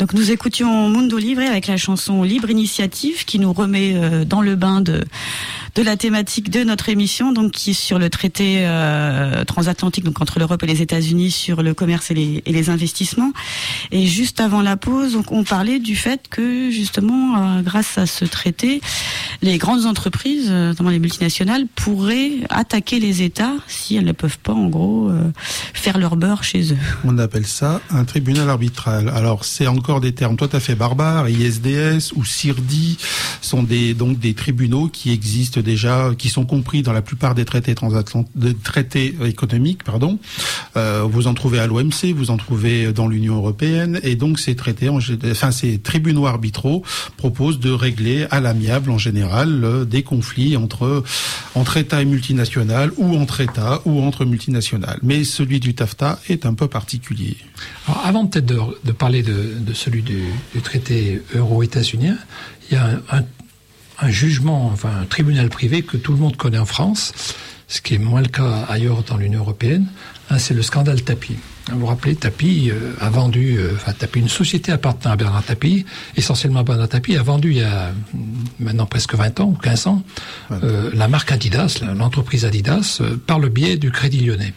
Donc nous écoutions Mundo Libre avec la chanson Libre Initiative qui nous remet euh, dans le bain de de la thématique de notre émission, donc qui est sur le traité euh, transatlantique, donc entre l'Europe et les États-Unis sur le commerce et les, et les investissements. Et juste avant la pause, donc, on parlait du fait que justement, euh, grâce à ce traité, les grandes entreprises, notamment les multinationales, pourraient attaquer les États si elles ne peuvent pas, en gros, euh, faire leur beurre chez eux. On appelle ça un tribunal arbitral. Alors c'est encore des termes tout à fait barbares. I S D S ou C I R D I sont des donc des tribunaux qui existent déjà, qui sont compris dans la plupart des traités transatlantiques, des traités économiques, pardon. Euh, vous en trouvez à l'O M C, vous en trouvez dans l'Union européenne, et donc ces traités, enfin ces tribunaux arbitraux proposent de régler à l'amiable en général euh, des conflits entre entre États et multinationales, ou entre États ou entre multinationales. Mais celui du TAFTA est un peu particulier. Alors, avant peut-être de, de parler de, de celui du, du traité euro-états-unien, il y a un, un un jugement, enfin un tribunal privé que tout le monde connaît en France, ce qui est moins le cas ailleurs dans l'Union européenne, hein, c'est le scandale Tapie. Vous vous rappelez, Tapie euh, a vendu, euh, enfin Tapie, une société appartenant à Bernard Tapie, essentiellement Bernard Tapie, a vendu il y a maintenant presque vingt ans ou quinze ans, euh, la marque Adidas, l'entreprise Adidas, euh, par le biais du Crédit Lyonnais.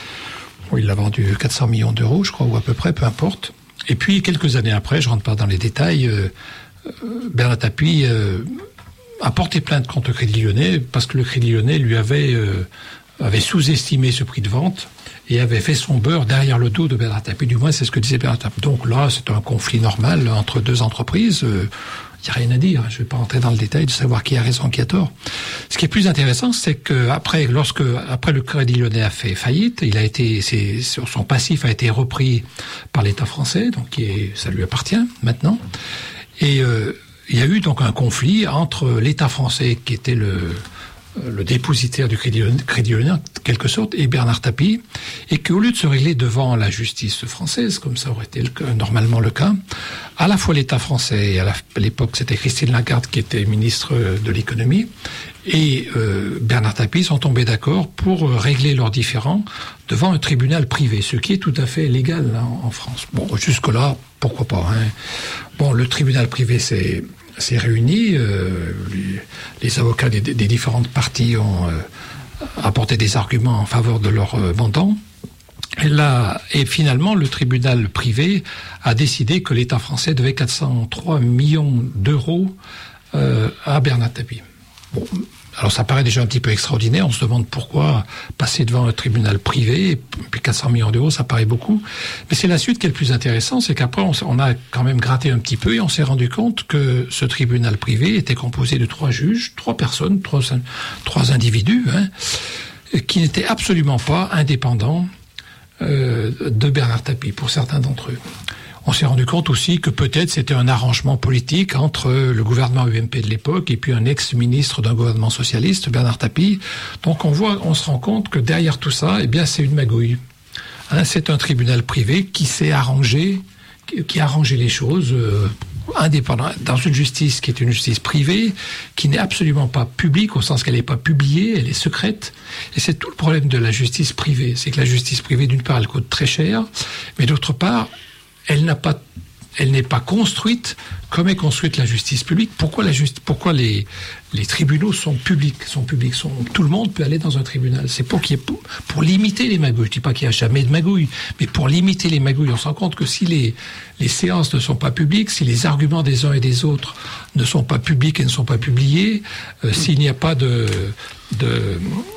Bon, il l'a vendu quatre cents millions d'euros, je crois, ou à peu près, peu importe. Et puis, quelques années après, je rentre pas dans les détails, euh, euh, Bernard Tapie euh, a porté plainte contre le Crédit Lyonnais parce que le Crédit Lyonnais lui avait euh, avait sous-estimé ce prix de vente et avait fait son beurre derrière le dos de Bernard Tapie. Du moins, c'est ce que disait Bernard Tapie. Donc là, c'est un conflit normal entre deux entreprises. Il euh, n'y a rien à dire. Je ne vais pas rentrer dans le détail de savoir qui a raison, qui a tort. Ce qui est plus intéressant, c'est que après, lorsque après le Crédit Lyonnais a fait faillite, il a été, c'est, son passif a été repris par l'État français, donc qui est, ça lui appartient maintenant. Et euh, il y a eu donc un conflit entre l'État français, qui était le, le dépositaire du Crédit Lyonnais, en quelque sorte, et Bernard Tapie, et qu'au lieu de se régler devant la justice française, comme ça aurait été le cas, normalement le cas, à la fois l'État français, et à, la, à l'époque c'était Christine Lagarde qui était ministre de l'économie, et euh, Bernard Tapie sont tombés d'accord pour régler leurs différends devant un tribunal privé, ce qui est tout à fait légal hein, en France. Bon, jusque-là, pourquoi pas. Hein. Bon, le tribunal privé, c'est... s'est réuni, euh, les, les avocats des, des différentes parties ont euh, apporté des arguments en faveur de leur euh, mandant. Et là, et finalement, le tribunal privé a décidé que l'État français devait quatre cent trois millions d'euros euh, à Bernard Tapie. Bon, alors ça paraît déjà un petit peu extraordinaire, on se demande pourquoi passer devant un tribunal privé, et puis quatre cents millions d'euros, ça paraît beaucoup. Mais c'est la suite qui est le plus intéressant, c'est qu'après on, on a quand même gratté un petit peu et on s'est rendu compte que ce tribunal privé était composé de trois juges, trois personnes, trois, trois individus, hein, qui n'étaient absolument pas indépendants euh, de Bernard Tapie, pour certains d'entre eux. On s'est rendu compte aussi que peut-être c'était un arrangement politique entre le gouvernement U M P de l'époque et puis un ex-ministre d'un gouvernement socialiste, Bernard Tapie. Donc on voit, on se rend compte que derrière tout ça, eh bien c'est une magouille. Hein, c'est un tribunal privé qui s'est arrangé, qui a arrangé les choses euh, indépendamment, dans une justice qui est une justice privée, qui n'est absolument pas publique au sens qu'elle n'est pas publiée, elle est secrète. Et c'est tout le problème de la justice privée, c'est que la justice privée, d'une part, elle coûte très cher, mais d'autre part, elle n'a pas, elle n'est pas construite comme est construite la justice publique. Pourquoi la justice, pourquoi les les tribunaux sont publics, sont publics, sont, tout le monde peut aller dans un tribunal. C'est pour qu'il y ait, pour, pour limiter les magouilles. Je dis pas qu'il y a jamais de magouilles, mais pour limiter les magouilles, on se rend compte que si les les séances ne sont pas publiques, si les arguments des uns et des autres ne sont pas publics et ne sont pas publiés, euh, s'il n'y a pas de de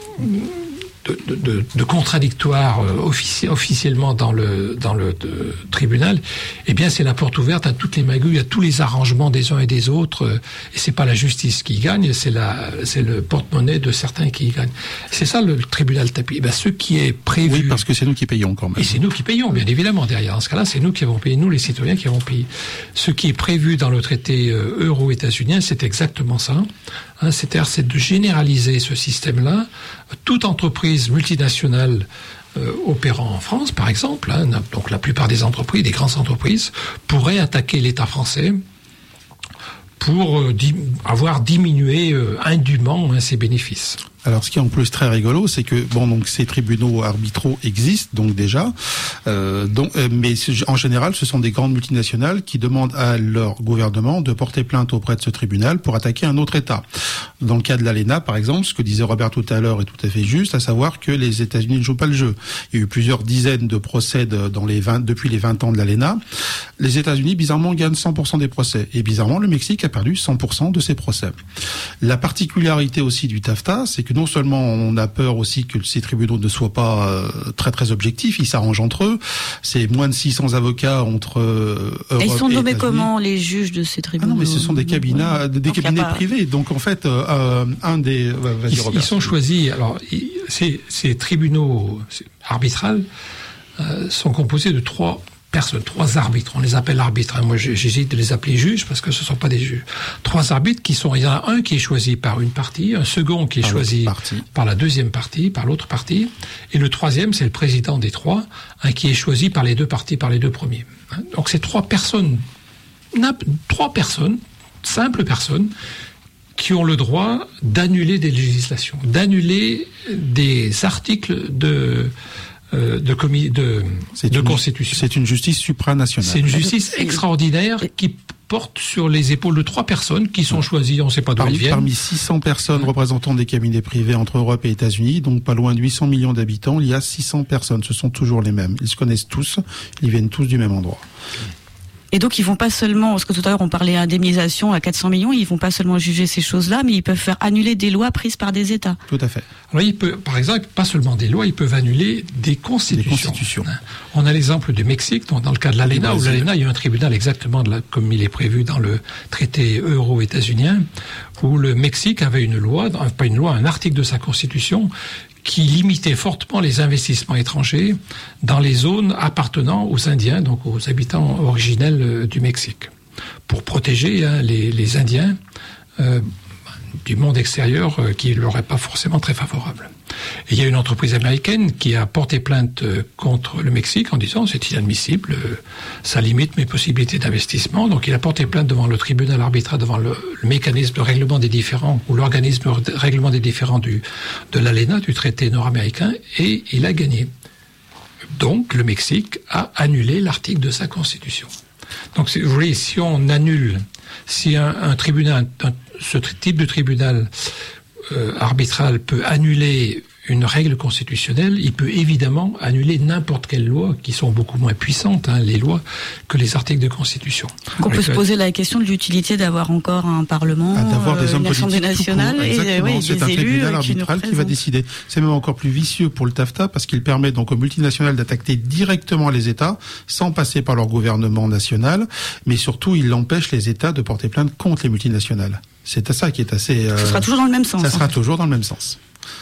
De, de, de, de contradictoire euh, offici- officiellement dans le dans le de, tribunal, eh bien c'est la porte ouverte à toutes les magouilles, à tous les arrangements des uns et des autres, euh, et c'est pas la justice qui gagne, c'est la c'est le porte-monnaie de certains qui gagne. C'est ça le, le tribunal Tapie. Eh bien, ce qui est prévu. Oui, parce que c'est nous qui payons quand même. Et c'est nous qui payons, bien évidemment, derrière. Dans ce cas-là, c'est nous qui avons payé, nous les citoyens qui avons payé. Ce qui est prévu dans le traité euh, euro-états-unien, c'est exactement ça. Hein, c'est-à-dire, c'est de généraliser ce système-là. Toute entreprise multinationale euh, opérant en France, par exemple, hein, donc la plupart des entreprises, des grandes entreprises, pourraient attaquer l'État français pour euh, di- avoir diminué euh, indûment hein, ses bénéfices. Alors, ce qui est en plus très rigolo, c'est que bon, donc ces tribunaux arbitraux existent donc déjà, euh, donc, euh, mais en général, ce sont des grandes multinationales qui demandent à leur gouvernement de porter plainte auprès de ce tribunal pour attaquer un autre État. Dans le cas de l'ALENA, par exemple, ce que disait Robert tout à l'heure est tout à fait juste, à savoir que les États-Unis ne jouent pas le jeu. Il y a eu plusieurs dizaines de procès de, dans les vingt, depuis les vingt ans de l'ALENA. Les États-Unis, bizarrement, gagnent cent pour cent des procès, et bizarrement, le Mexique a perdu cent pour cent de ses procès. La particularité aussi du TAFTA, c'est que non seulement on a peur aussi que ces tribunaux ne soient pas euh, très très objectifs, ils s'arrangent entre eux. C'est moins de six cents avocats entre euh, Europe et Ils sont nommés États-Unis. Comment les juges de ces tribunaux? Ah non, mais ce sont des cabinets, des Donc, cabinets pas... privés. Donc en fait, euh, un des euh, ils, ils sont choisis. Alors, ils, ces, ces tribunaux arbitrales euh, sont composés de trois personnes, trois arbitres. On les appelle arbitres. Moi, j'hésite de les appeler juges parce que ce ne sont pas des juges. Trois arbitres qui sont. Il y en a un qui est choisi par une partie, un second qui est par choisi par la deuxième partie, par l'autre partie, et le troisième, c'est le président des trois, hein, qui est choisi par les deux parties, par les deux premiers. Donc, c'est trois personnes, trois personnes, simples personnes, qui ont le droit d'annuler des législations, d'annuler des articles de de, commis, de, de une, constitution. C'est une justice supranationale. C'est une justice extraordinaire qui porte sur les épaules de trois personnes qui sont choisies, on ne sait pas d'où elles viennent. Parmi six cents personnes représentant des cabinets privés entre Europe et États-Unis, donc pas loin de huit cents millions d'habitants, il y a six cents personnes. Ce sont toujours les mêmes. Ils se connaissent tous, ils viennent tous du même endroit. Et donc, ils vont pas seulement, parce que tout à l'heure, on parlait d'indemnisation à quatre cents millions, ils vont pas seulement juger ces choses-là, mais ils peuvent faire annuler des lois prises par des États. Tout à fait. Alors, ils peuvent, par exemple, pas seulement des lois, ils peuvent annuler des constitutions. Des constitutions. On a l'exemple du Mexique, donc dans le cas de l'ALENA, où l'ALENA, il y a un tribunal exactement de la, comme il est prévu dans le traité euro-états-unien, où le Mexique avait une loi, pas une loi, un article de sa constitution, qui limitait fortement les investissements étrangers dans les zones appartenant aux Indiens, donc aux habitants originels du Mexique, pour protéger hein, les, les Indiens euh, du monde extérieur euh, qui ne leur est pas forcément très favorable. Et il y a une entreprise américaine qui a porté plainte euh, contre le Mexique en disant c'est inadmissible, euh, ça limite mes possibilités d'investissement. Donc il a porté plainte devant le tribunal arbitral, devant le, le mécanisme de règlement des différends ou l'organisme de règlement des différends du, de l'ALENA, du traité nord-américain, et il a gagné. Donc le Mexique a annulé l'article de sa constitution. Donc si vous voulez, si on annule, si un, un tribunal, un, ce type de tribunal euh, arbitral peut annuler une règle constitutionnelle, il peut évidemment annuler n'importe quelle loi, qui sont beaucoup moins puissantes, hein, les lois, que les articles de constitution. Donc on peut se poser la question de l'utilité d'avoir encore un Parlement, ah, d'avoir des euh, hommes une Assemblée nationale, et, Exactement, ouais, c'est des un élus tribunal qui arbitral qui va décider. C'est même encore plus vicieux pour le TAFTA, parce qu'il permet donc aux multinationales d'attaquer directement les États, sans passer par leur gouvernement national, mais surtout il empêche les États de porter plainte contre les multinationales. C'est à ça qui est assez... Euh, ça sera toujours dans le même sens. Ça sera toujours dans le même sens.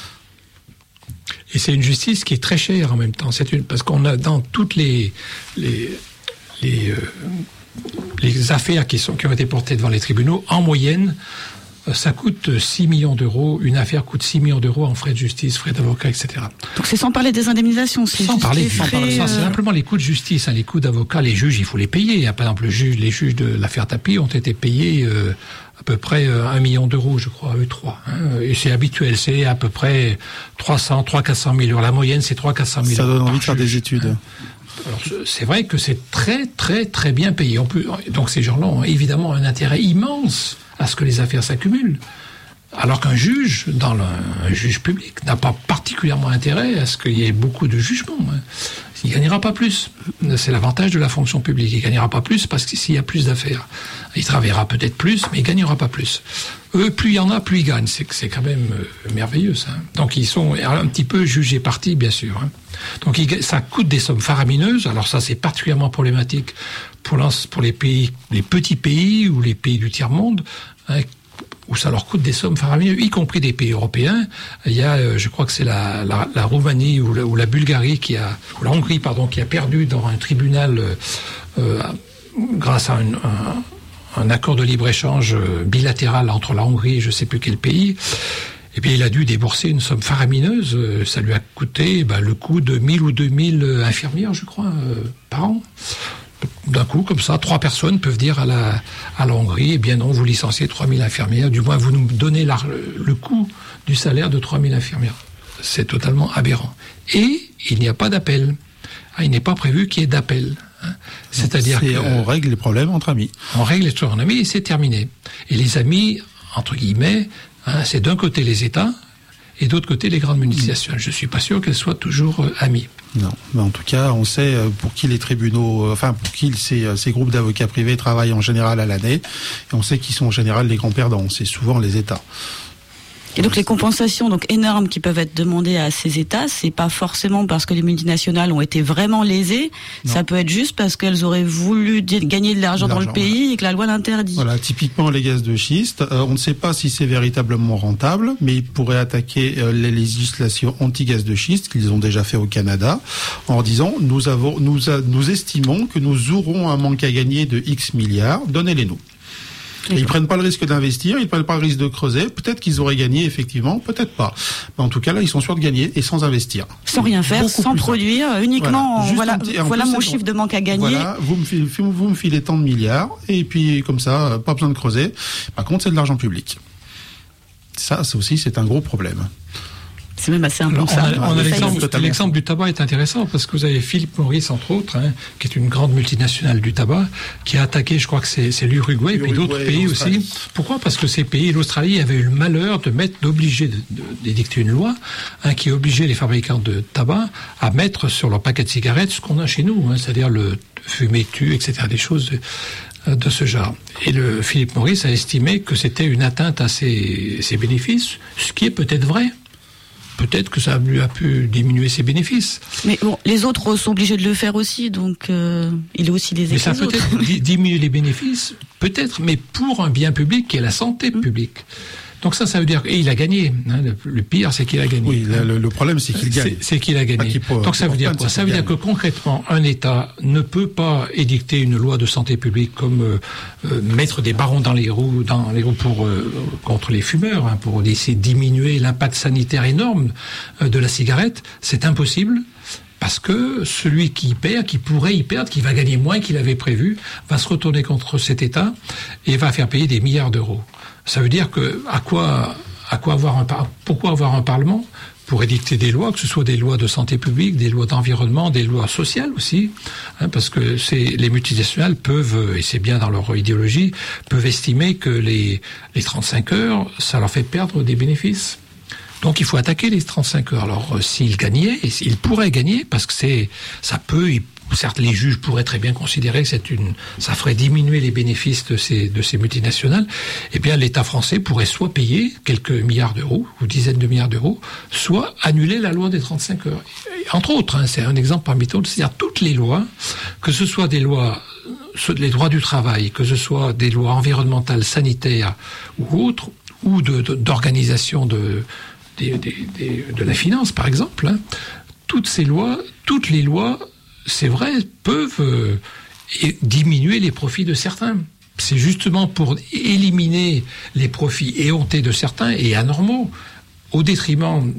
Et c'est une justice qui est très chère en même temps. C'est une, parce qu'on a dans toutes les les les, euh, les affaires qui sont qui ont été portées devant les tribunaux, en moyenne, ça coûte six millions d'euros. Une affaire coûte six millions d'euros en frais de justice, frais d'avocat, et cetera. Donc c'est sans parler des indemnisations. C'est sans parler, sans frais, parler. Euh... C'est simplement les coûts de justice, hein, les coûts d'avocat. Les juges, il faut les payer. Par exemple, le juge, les juges de l'affaire Tapie ont été payés euh, à peu près euh, un million d'euros, je crois, eux trois. Hein, et c'est habituel, c'est à peu près trois cents, trois quatre cent mille euros. La moyenne, c'est trois quatre cent mille euros. Ça donne envie de faire des études. Hein. Alors, c'est vrai que c'est très, très, très bien payé. On peut, donc ces gens-là ont évidemment un intérêt immense à ce que les affaires s'accumulent. Alors qu'un juge, dans le, un juge public, n'a pas particulièrement intérêt à ce qu'il y ait beaucoup de jugements. Hein. Il ne gagnera pas plus. C'est l'avantage de la fonction publique. Il ne gagnera pas plus parce que s'il y a plus d'affaires, il travaillera peut-être plus, mais il ne gagnera pas plus. Eux, plus il y en a, plus ils gagnent. C'est, c'est quand même euh, merveilleux, ça. Donc ils sont un petit peu jugés partis, bien sûr. Hein. Donc il, ça coûte des sommes faramineuses. Alors ça, c'est particulièrement problématique pour, pour les pays, les petits pays ou les pays du tiers-monde, hein, où ça leur coûte des sommes faramineuses, y compris des pays européens. Il y a, euh, je crois que c'est la, la, la Roumanie ou la, ou la Bulgarie qui a, ou la Hongrie, pardon, qui a perdu dans un tribunal euh, euh, grâce à un, un, un accord de libre-échange bilatéral entre la Hongrie et je ne sais plus quel pays. Et bien, il a dû débourser une somme faramineuse. Ça lui a coûté bah, le coût de mille ou deux mille infirmières, je crois, euh, par an. d'un coup, comme ça, trois personnes peuvent dire à la, à la Hongrie, eh bien non, vous licenciez trois mille infirmières, du moins vous nous donnez la, le coût du salaire de trois mille infirmières. C'est totalement aberrant. Et il n'y a pas d'appel. Ah, il n'est pas prévu qu'il y ait d'appel. Hein. C'est-à-dire c'est, que... on règle les problèmes entre amis. On règle les problèmes entre amis et c'est terminé. Et les amis, entre guillemets, hein, c'est d'un côté les États et d'autre côté les grandes multinationales. Je ne suis pas sûr qu'elles soient toujours euh, amies. Non, mais en tout cas, on sait pour qui les tribunaux, euh, enfin pour qui ces, ces groupes d'avocats privés travaillent en général à l'année, et on sait qu'ils sont en général les grands perdants. C'est souvent les États. Et donc les compensations donc énormes qui peuvent être demandées à ces États, c'est pas forcément parce que les multinationales ont été vraiment lésées, non. Ça peut être juste parce qu'elles auraient voulu gagner de l'argent, de l'argent dans le pays voilà. Et que la loi l'interdit. Voilà, typiquement les gaz de schiste, euh, on ne sait pas si c'est véritablement rentable, mais ils pourraient attaquer euh, les législations anti-gaz de schiste qu'ils ont déjà fait au Canada, en disant nous avons, nous, a, nous estimons que nous aurons un manque à gagner de X milliards, donnez-les-nous. Et ils prennent pas le risque d'investir, ils prennent pas le risque de creuser. Peut-être qu'ils auraient gagné, effectivement, peut-être pas. Mais en tout cas, là, ils sont sûrs de gagner et sans investir. Sans rien faire, Beaucoup sans produire, simple. Uniquement, voilà, voilà, voilà mon chiffre de manque à gagner. Voilà, vous me filez, vous me filez tant de milliards, et puis comme ça, pas besoin de creuser. Par contre, c'est de l'argent public. Ça, ça aussi, c'est un gros problème. C'est même assez important. On a, on a l'exemple, l'exemple du tabac est intéressant parce que vous avez Philip Morris, entre autres, hein, qui est une grande multinationale du tabac, qui a attaqué, je crois que c'est, c'est l'Uruguay, et puis d'autres pays aussi. Pourquoi ? Parce que ces pays, l'Australie, avaient eu le malheur de mettre, d'obliger, de, de, d'édicter une loi hein, qui obligeait les fabricants de tabac à mettre sur leur paquet de cigarettes ce qu'on a chez nous, hein, c'est-à-dire le fumer tu, et cetera, des choses de, de ce genre. Et le Philip Morris a estimé que c'était une atteinte à ses, ses bénéfices, ce qui est peut-être vrai. Peut-être que ça lui a pu diminuer ses bénéfices. Mais bon, les autres sont obligés de le faire aussi, donc euh, il est aussi les Mais ça peut-être diminuer les bénéfices, peut-être, mais pour un bien public qui est la santé mmh. publique. Donc ça, ça veut dire... Et il a gagné. Hein, le, le pire, c'est qu'il a gagné. Oui, le, le problème, c'est qu'il gagne. C'est, c'est qu'il a gagné. Qu'il peut, Donc ça veut dire quoi ? Ça veut dire que concrètement, un État ne peut pas édicter une loi de santé publique comme euh, euh, mettre des barons dans les roues, dans les roues pour euh, contre les fumeurs, hein, pour essayer de diminuer l'impact sanitaire énorme euh, de la cigarette. C'est impossible. Parce que celui qui perd, qui pourrait y perdre, qui va gagner moins qu'il avait prévu, va se retourner contre cet État et va faire payer des milliards d'euros. Ça veut dire que à quoi, à quoi avoir un par... pourquoi avoir un Parlement pour édicter des lois, que ce soit des lois de santé publique, des lois d'environnement, des lois sociales aussi, hein, parce que c'est les multinationales peuvent, et c'est bien dans leur idéologie, peuvent estimer que les les trente-cinq heures, ça leur fait perdre des bénéfices. Donc il faut attaquer les trente-cinq heures. Alors euh, s'il gagnait, et s'il pourrait gagner, parce que c'est, ça peut, il, certes les juges pourraient très bien considérer que c'est une, ça ferait diminuer les bénéfices de ces, de ces multinationales, eh bien l'État français pourrait soit payer quelques milliards d'euros, ou dizaines de milliards d'euros, soit annuler la loi des trente-cinq heures. Et, entre autres, hein, c'est un exemple parmi d'autres, c'est-à-dire toutes les lois, que ce soit des lois, les droits du travail, que ce soit des lois environnementales, sanitaires, ou autres, ou de, de, d'organisation de Des, des, des, de la finance, par exemple, hein. Toutes ces lois, toutes les lois, c'est vrai, peuvent euh, diminuer les profits de certains. C'est justement pour éliminer les profits éhontés de certains et anormaux, au détriment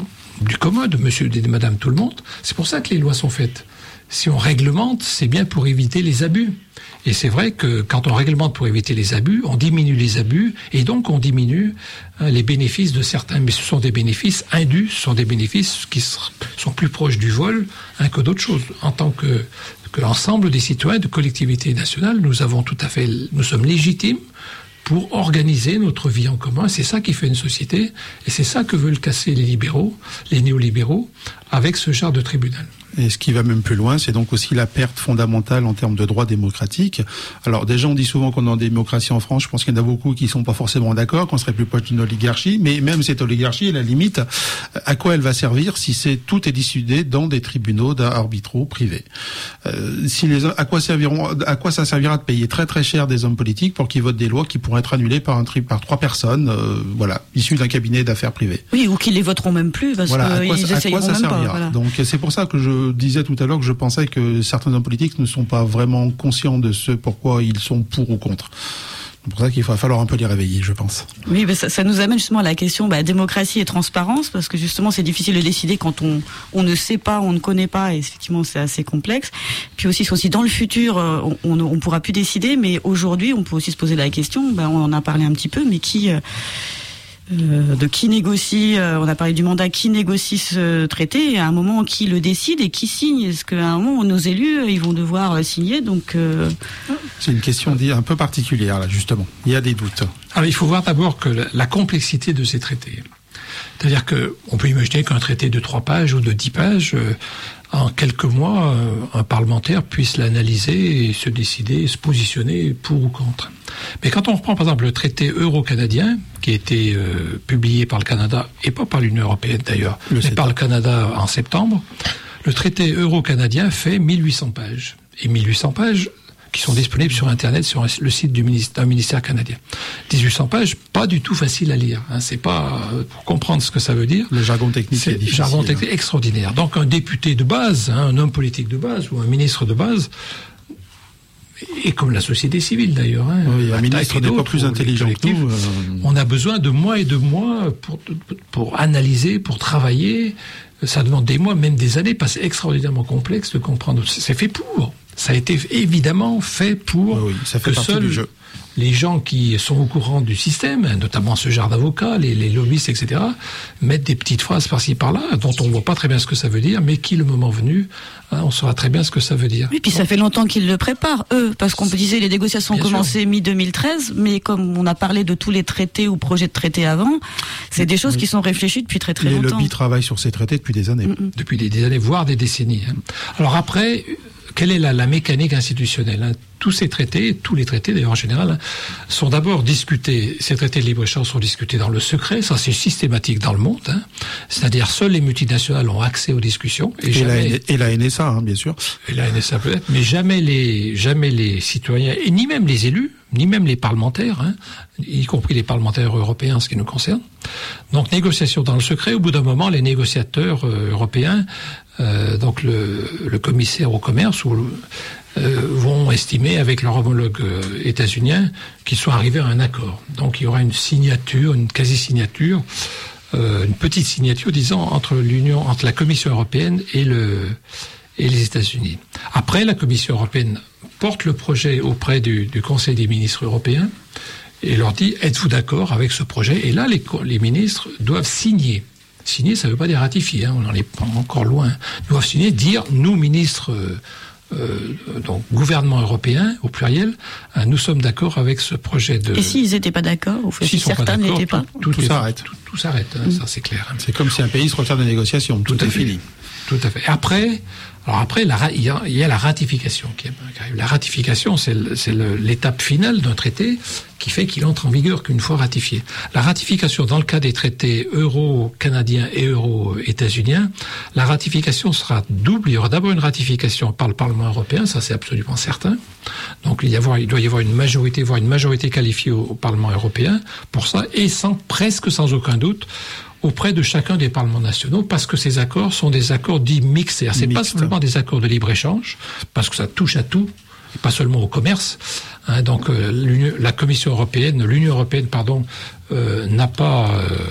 du commun, de monsieur et de madame tout le monde. C'est pour ça que les lois sont faites. Si on réglemente, c'est bien pour éviter les abus. Et c'est vrai que quand on réglemente pour éviter les abus, on diminue les abus et donc on diminue hein, les bénéfices de certains. Mais ce sont des bénéfices indus, ce sont des bénéfices qui sont plus proches du vol hein, que d'autres choses. En tant que, que l'ensemble des citoyens de collectivités nationales, nous avons tout à fait, nous sommes légitimes pour organiser notre vie en commun. C'est ça qui fait une société et c'est ça que veulent casser les libéraux, les néolibéraux, avec ce genre de tribunal. Et ce qui va même plus loin, c'est donc aussi la perte fondamentale en termes de droits démocratiques. Alors déjà, on dit souvent qu'on est en démocratie en France. Je pense qu'il y en a beaucoup qui sont pas forcément d'accord, qu'on serait plus proche d'une oligarchie. Mais même cette oligarchie, à la limite, à quoi elle va servir si c'est tout est décidé dans des tribunaux arbitraux privés euh, Si les à quoi serviront, à quoi ça servira de payer très très cher des hommes politiques pour qu'ils votent des lois qui pourraient être annulées par un tri, par trois personnes, euh, voilà, issues d'un cabinet d'affaires privé. Oui, ou qu'ils les voteront même plus parce voilà, qu'ils essayeront même servira. Pas. Voilà. Donc c'est pour ça que je Je disais tout à l'heure que je pensais que certains hommes politiques ne sont pas vraiment conscients de ce pourquoi ils sont pour ou contre. C'est pour ça qu'il va falloir un peu les réveiller, je pense. Oui, bah ça, ça nous amène justement à la question bah, démocratie et transparence, parce que justement c'est difficile de décider quand on on ne sait pas, on ne connaît pas, et effectivement c'est assez complexe. Puis aussi, si dans le futur on, on, on pourra plus décider, mais aujourd'hui on peut aussi se poser la question, bah, on en a parlé un petit peu, mais qui euh, Euh, de qui négocie, euh, on a parlé du mandat, qui négocie ce traité, et à un moment qui le décide et qui signe. Est-ce qu'à un moment nos élus ils vont devoir euh, signer, donc euh... c'est une question un peu particulière là, justement. Il y a des doutes. Alors il faut voir d'abord que la, la complexité de ces traités. C'est-à-dire que on peut imaginer qu'un traité de trois pages ou de dix pages, euh, en quelques mois, euh, un parlementaire puisse l'analyser et se décider, se positionner pour ou contre. Mais quand on reprend par exemple le traité euro-canadien, qui a été euh, publié par le Canada, et pas par l'Union européenne d'ailleurs, mais par le Canada en septembre, le traité euro-canadien fait mille huit cents pages. Et mille huit cents pages qui sont disponibles sur Internet, sur le site du ministère, d'un ministère canadien. mille huit cents pages, pas du tout facile à lire. Hein. C'est pas, pour comprendre ce que ça veut dire. Le jargon technique c'est est difficile. jargon technique extraordinaire. Donc un député de base, hein, un homme politique de base, ou un ministre de base, et comme la société civile d'ailleurs. Hein, oui, un ministre n'est pas plus intelligent que nous. Euh... On a besoin de mois et de mois pour, pour analyser, pour travailler. Ça demande des mois, même des années, parce que c'est extraordinairement complexe de comprendre. C'est fait pour. Ça a été évidemment fait pour oui, ça fait que partie seuls du jeu. Les gens qui sont au courant du système, notamment ce genre d'avocats, les, les lobbyistes, et cetera, mettent des petites phrases par-ci par-là, dont on ne voit pas très bien ce que ça veut dire, mais qui, le moment venu, hein, on saura très bien ce que ça veut dire. Oui, puis ça fait longtemps qu'ils le préparent, eux, parce qu'on disait les négociations ont commencé mi deux mille treize, mais comme on a parlé de tous les traités ou projets de traités avant, c'est des choses oui. qui sont réfléchies depuis très très les longtemps. Les lobbies travaillent sur ces traités depuis des années. Mm-hmm. Depuis des, des années, voire des décennies. Hein. Alors après... Quelle est la, la mécanique institutionnelle hein? Tous ces traités, tous les traités d'ailleurs en général, hein, sont d'abord discutés, ces traités de libre-échange sont discutés dans le secret, ça c'est systématique dans le monde, hein. C'est-à-dire seules les multinationales ont accès aux discussions. Et, et, jamais, la, et la N S A, hein, bien sûr. Et la N S A peut-être, mais jamais les, jamais les citoyens, et ni même les élus, ni même les parlementaires, hein, y compris les parlementaires européens en ce qui nous concerne. Donc négociation dans le secret, au bout d'un moment, les négociateurs euh, européens, euh, donc le, le commissaire au commerce, ou, euh, vont estimer avec leur homologue euh, états-unien qu'ils sont arrivés à un accord. Donc il y aura une signature, une quasi-signature, euh, une petite signature, disons, entre l'Union, entre la Commission européenne et le et les États-Unis. Après, la Commission européenne porte le projet auprès du, du Conseil des ministres européens et leur dit « Êtes-vous d'accord avec ce projet ?» Et là, les, les ministres doivent signer. Signer, ça ne veut pas dire ratifier, hein, on en est encore loin. Ils doivent signer, dire « Nous, ministres, euh, euh, donc gouvernement européen, au pluriel, hein, nous sommes d'accord avec ce projet de... » Et s'ils n'étaient pas d'accord, ou si certains n'étaient pas, tout, tout, tout s'arrête. Tout, tout s'arrête, hein, mmh. ça c'est clair. Hein. C'est comme si un pays se retire de négociations, tout, tout est fini. Tout à fait. Après, alors après, la, il, y a, il y a la ratification qui arrive. La ratification, c'est, le, c'est le, l'étape finale d'un traité qui fait qu'il entre en vigueur qu'une fois ratifié. La ratification, dans le cas des traités euro-canadiens et euro-états-uniens, la ratification sera double. Il y aura d'abord une ratification par le Parlement européen, ça c'est absolument certain. Donc il, y avoir, il doit y avoir une majorité, voire une majorité qualifiée au, au Parlement européen pour ça, et sans, presque sans aucun doute, auprès de chacun des parlements nationaux, parce que ces accords sont des accords dits mixtes. C'est-à-dire, c'est Mixte. Pas simplement des accords de libre-échange, parce que ça touche à tout, pas seulement au commerce. Hein, donc, euh, la Commission européenne, l'Union européenne, pardon, euh, n'a pas,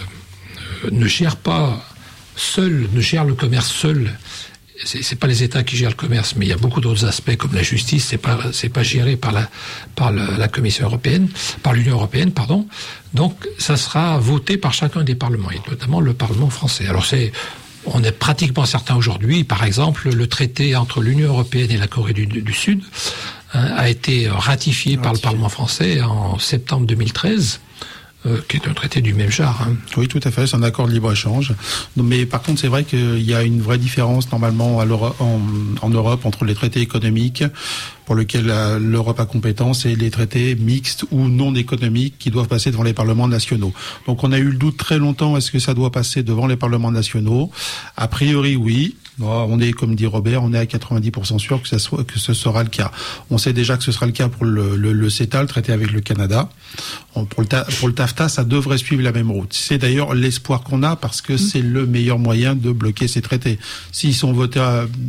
euh, ne gère pas seule, ne gère le commerce seul. C'est, c'est pas les États qui gèrent le commerce, mais il y a beaucoup d'autres aspects comme la justice. C'est pas, c'est pas géré par la, par la, la Commission européenne, par l'Union européenne, pardon. Donc, ça sera voté par chacun des parlements, et notamment le Parlement français. Alors, c'est, on est pratiquement certain aujourd'hui, par exemple, le traité entre l'Union européenne et la Corée du, du Sud hein, a été ratifié, ratifié par le Parlement français en septembre deux mille treize. Euh, qui est un traité du même genre. Hein. Oui, tout à fait, c'est un accord de libre-échange. Mais par contre, c'est vrai qu'il y a une vraie différence normalement à l'Europe, en, en Europe entre les traités économiques pour lesquels euh, l'Europe a compétence et les traités mixtes ou non économiques qui doivent passer devant les parlements nationaux. Donc on a eu le doute très longtemps, est-ce que ça doit passer devant les parlements nationaux ? A priori, oui. On est, comme dit Robert, on est à quatre-vingt-dix pour cent sûr que, ça soit, que ce sera le cas. On sait déjà que ce sera le cas pour le, le, le CETA, le traité avec le Canada. Pour le, ta, pour le TAFTA, ça devrait suivre la même route. C'est d'ailleurs l'espoir qu'on a parce que c'est le meilleur moyen de bloquer ces traités. S'ils sont votés à,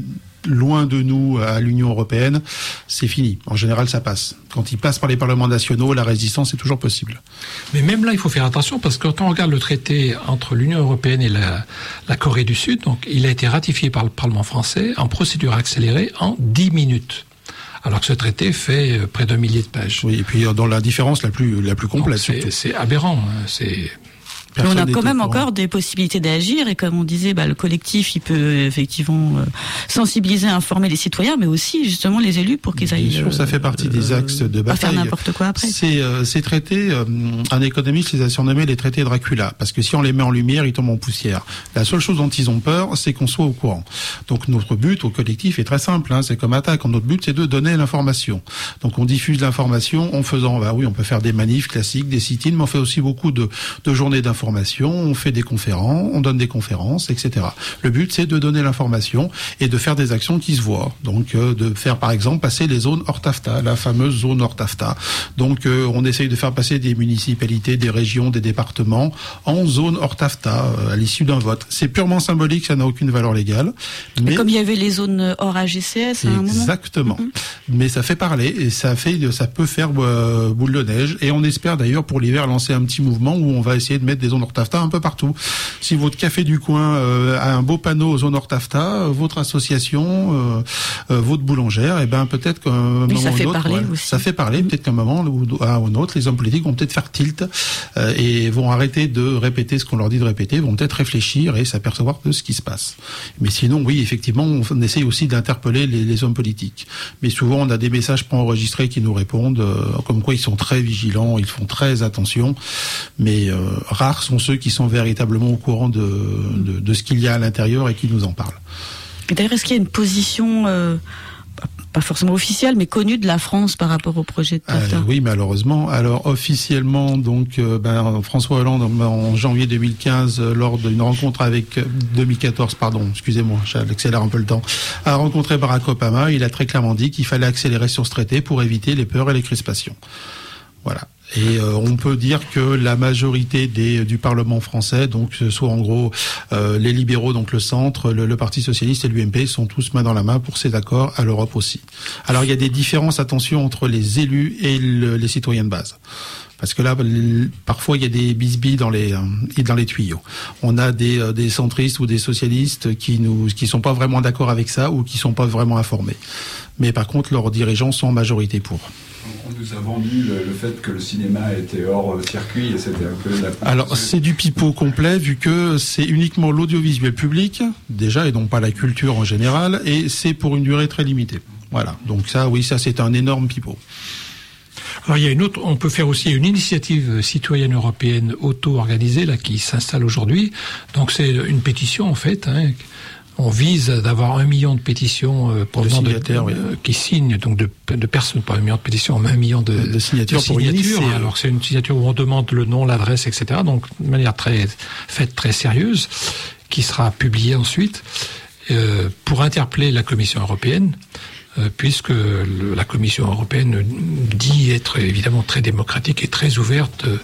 loin de nous à l'Union européenne, c'est fini. En général, ça passe. Quand ils passent par les parlements nationaux, la résistance est toujours possible. Mais même là, il faut faire attention parce que quand on regarde le traité entre l'Union européenne et la, la Corée du Sud, donc il a été ratifié par le Parlement français en procédure accélérée en dix minutes. Alors que ce traité fait près d'un millier de pages. Oui, et puis dans la différence la plus la plus complète. Donc, c'est, c'est aberrant. Hein, c'est Mais on a quand même encore des possibilités d'agir, et comme on disait, bah, le collectif, il peut effectivement euh, sensibiliser, informer les citoyens, mais aussi justement les élus pour qu'ils aillent. Bien sûr, ça fait partie euh, des axes de bataille. Pas faire n'importe quoi après. Ces, euh, ces traités, euh, un économiste les a surnommés les traités Dracula, parce que si on les met en lumière, ils tombent en poussière. La seule chose dont ils ont peur, c'est qu'on soit au courant. Donc notre but au collectif est très simple, hein, c'est comme attaque. Notre but, c'est de donner l'information. Donc on diffuse l'information en faisant, bah oui, on peut faire des manifs classiques, des sit-ins, mais on fait aussi beaucoup de, de journées d'information. On fait des conférences, on donne des conférences, et cetera. Le but, c'est de donner l'information et de faire des actions qui se voient. Donc, euh, de faire, par exemple, passer les zones hors TAFTA, la fameuse zone hors TAFTA. Donc, euh, on essaye de faire passer des municipalités, des régions, des départements en zone hors TAFTA euh, à l'issue d'un vote. C'est purement symbolique, ça n'a aucune valeur légale. Mais, mais comme il y avait les zones hors A G C S à un moment. Exactement. Mm-hmm. Mais ça fait parler et ça fait, ça peut faire euh, boule de neige. Et on espère d'ailleurs pour l'hiver lancer un petit mouvement où on va essayer de mettre des zones hors TAFTA un peu partout. Si votre café du coin euh, a un beau panneau zone hors TAFTA, euh, votre association, euh, euh, votre boulangère, et ben peut-être qu'un moment ça fait ou d'autre, parler ouais, aussi. ça fait parler. Peut-être qu'un moment ou à un autre, les hommes politiques vont peut-être faire tilt euh, et vont arrêter de répéter ce qu'on leur dit de répéter, vont peut-être réfléchir et s'apercevoir de ce qui se passe. Mais sinon, oui, effectivement, on essaye aussi d'interpeller les, les hommes politiques. Mais souvent, on a des messages préenregistrés qui nous répondent, euh, comme quoi ils sont très vigilants, ils font très attention. Mais euh, rares sont ceux qui sont véritablement au courant de, de, de ce qu'il y a à l'intérieur et qui nous en parlent. Et d'ailleurs, est-ce qu'il y a une position, euh, pas forcément officielle, mais connue de la France par rapport au projet de TAFTA ? euh, Oui, malheureusement. Alors officiellement, donc, euh, ben, François Hollande, en janvier deux mille quinze, euh, lors d'une rencontre avec deux mille quatorze, pardon, excusez-moi, j'accélère un peu le temps, a rencontré Barack Obama. Il a très clairement dit qu'il fallait accélérer sur ce traité pour éviter les peurs et les crispations. Voilà. Et euh, on peut dire que la majorité des, du Parlement français, donc ce soit en gros euh, les libéraux, donc le centre, le, le Parti socialiste et l'U M P, sont tous main dans la main pour ces accords, à l'Europe aussi. Alors il y a des différences, attention, entre les élus et le, les citoyens de base. Parce que là, parfois, il y a des bisbilles dans les dans les tuyaux. On a des des centristes ou des socialistes qui nous qui sont pas vraiment d'accord avec ça ou qui sont pas vraiment informés. Mais par contre, leurs dirigeants sont en majorité pour. On nous a vendu le, le fait que le cinéma était hors circuit et c'était un peu la... Alors c'est du pipeau complet vu que c'est uniquement l'audiovisuel public déjà et donc pas la culture en général et c'est pour une durée très limitée. Voilà. Donc ça, oui, ça c'est un énorme pipeau. Alors il y a une autre, on peut faire aussi une initiative citoyenne européenne auto-organisée là qui s'installe aujourd'hui. Donc c'est une pétition en fait. Hein. On vise d'avoir un million de pétitions euh, pour de le nombre signataires, de, oui. euh, qui signent, donc de, de personnes, pas un million de pétitions, mais un million de, de signatures. De signatures. Pour initier, Alors c'est une signature où on demande le nom, l'adresse, et cetera. Donc de manière très faite, très sérieuse, qui sera publiée ensuite euh, pour interpeller la Commission européenne. Euh, puisque le, la Commission européenne dit être évidemment très démocratique et très ouverte euh,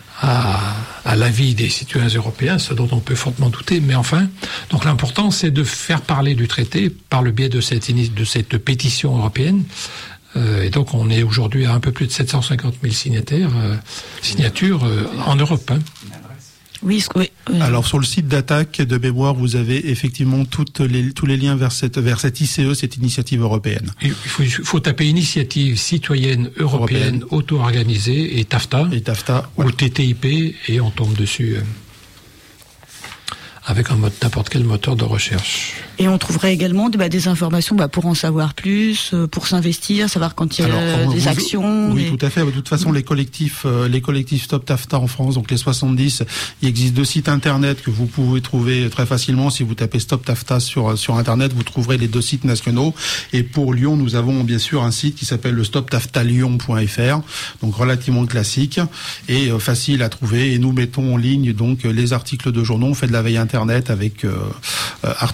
à, à l'avis des citoyens européens, ce dont on peut fortement douter, mais enfin, donc l'important c'est de faire parler du traité par le biais de cette, de cette pétition européenne. Euh, et donc on est aujourd'hui à un peu plus de sept cent cinquante mille signataires, euh, signatures euh, en Europe. Hein. Oui, oui, oui. Alors sur le site d'Attaque de mémoire, vous avez effectivement toutes les, tous les liens vers cette, vers cette I C E, cette initiative européenne. Il faut, il faut taper initiative citoyenne européenne, européenne. auto-organisée et TAFTA, et TAFTA ou voilà. T T I P et on tombe dessus. Euh, avec un mode, n'importe quel moteur de recherche. Et on trouverait également bah, des informations bah, pour en savoir plus, euh, pour s'investir, savoir quand il y a Alors, des vous, actions. Oui, et... tout à fait. De toute façon, les collectifs, euh, les collectifs Stop TAFTA en France, donc les soixante-dix, il existe deux sites internet que vous pouvez trouver très facilement. Si vous tapez Stop TAFTA sur sur internet, vous trouverez les deux sites nationaux. Et pour Lyon, nous avons bien sûr un site qui s'appelle le stop tafta lyon point f r, donc relativement classique et euh, facile à trouver. Et nous mettons en ligne donc les articles de journaux. On fait de la veille internet avec euh, euh, articles de journaux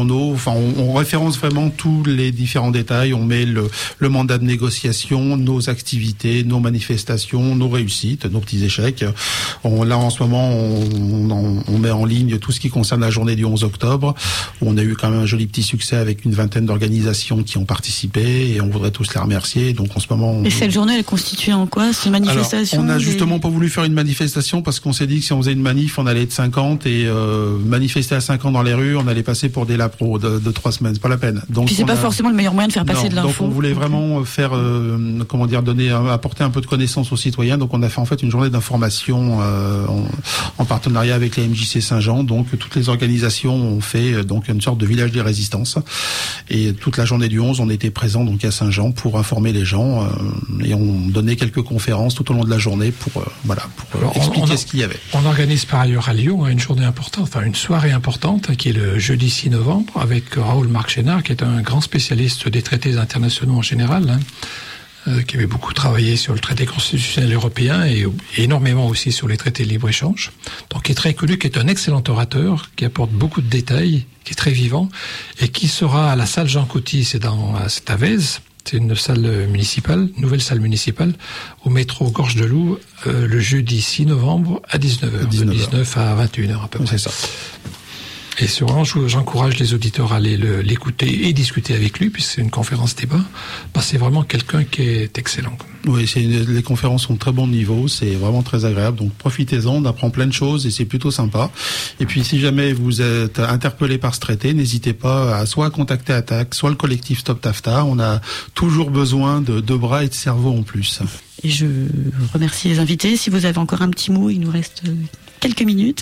journaux. Enfin, on, on référence vraiment tous les différents détails. On met le, le mandat de négociation, nos activités, nos manifestations, nos réussites, nos petits échecs. On, là, en ce moment, on, on, on met en ligne tout ce qui concerne la journée du onze octobre, où on a eu quand même un joli petit succès avec une vingtaine d'organisations qui ont participé, et on voudrait tous les remercier. Donc, en ce moment, on... Et cette journée, elle constitue en quoi, ces manifestations? Alors, on n'a des... justement pas voulu faire une manifestation parce qu'on s'est dit que si on faisait une manif, on allait être cinquante, et euh, manifester à cinquante dans les rues, on allait passer pour des lapros de, de trois semaines. C'est pas la peine. Donc, puis c'est pas a... forcément le meilleur moyen de faire passer non, de l'info. Donc on voulait vraiment faire, euh, comment dire, donner, apporter un peu de connaissances aux citoyens. Donc on a fait en fait une journée d'information euh, en, en partenariat avec la M J C Saint-Jean. Donc toutes les organisations ont fait donc une sorte de village des résistances. Et toute la journée du onze, on était présents donc à Saint-Jean pour informer les gens, euh, et on donnait quelques conférences tout au long de la journée pour euh, voilà pour Alors, expliquer on a, ce qu'il y avait. On organise par ailleurs à Lyon une journée importante, enfin une soirée importante, qui est le jeudi six novembre, avec Raoul Marc-Chénard, qui est un grand spécialiste des traités internationaux en général, hein, euh, qui avait beaucoup travaillé sur le traité constitutionnel européen et, et énormément aussi sur les traités de libre-échange. Donc qui est très connu, qui est un excellent orateur, qui apporte beaucoup de détails, qui est très vivant, et qui sera à la salle Jean Couty, c'est dans c'est à Vèze. C'est une salle municipale, nouvelle salle municipale, au métro Gorge de Loup, euh, le jeudi six novembre à dix-neuf heures, de dix-neuf à vingt et une heures à peu près. C'est ça. Et sûrement, j'encourage les auditeurs à aller le, l'écouter et discuter avec lui, puisque c'est une conférence débat, parce que c'est vraiment quelqu'un qui est excellent. Oui, c'est, les conférences sont de très bon niveau, c'est vraiment très agréable, donc profitez-en, on apprend plein de choses et c'est plutôt sympa. Et puis si jamais vous êtes interpellé par ce traité, n'hésitez pas à soit à contacter A T A C, soit le collectif Stop TAFTA, on a toujours besoin de, de bras et de cerveau en plus. Et je remercie les invités. Si vous avez encore un petit mot, il nous reste quelques minutes.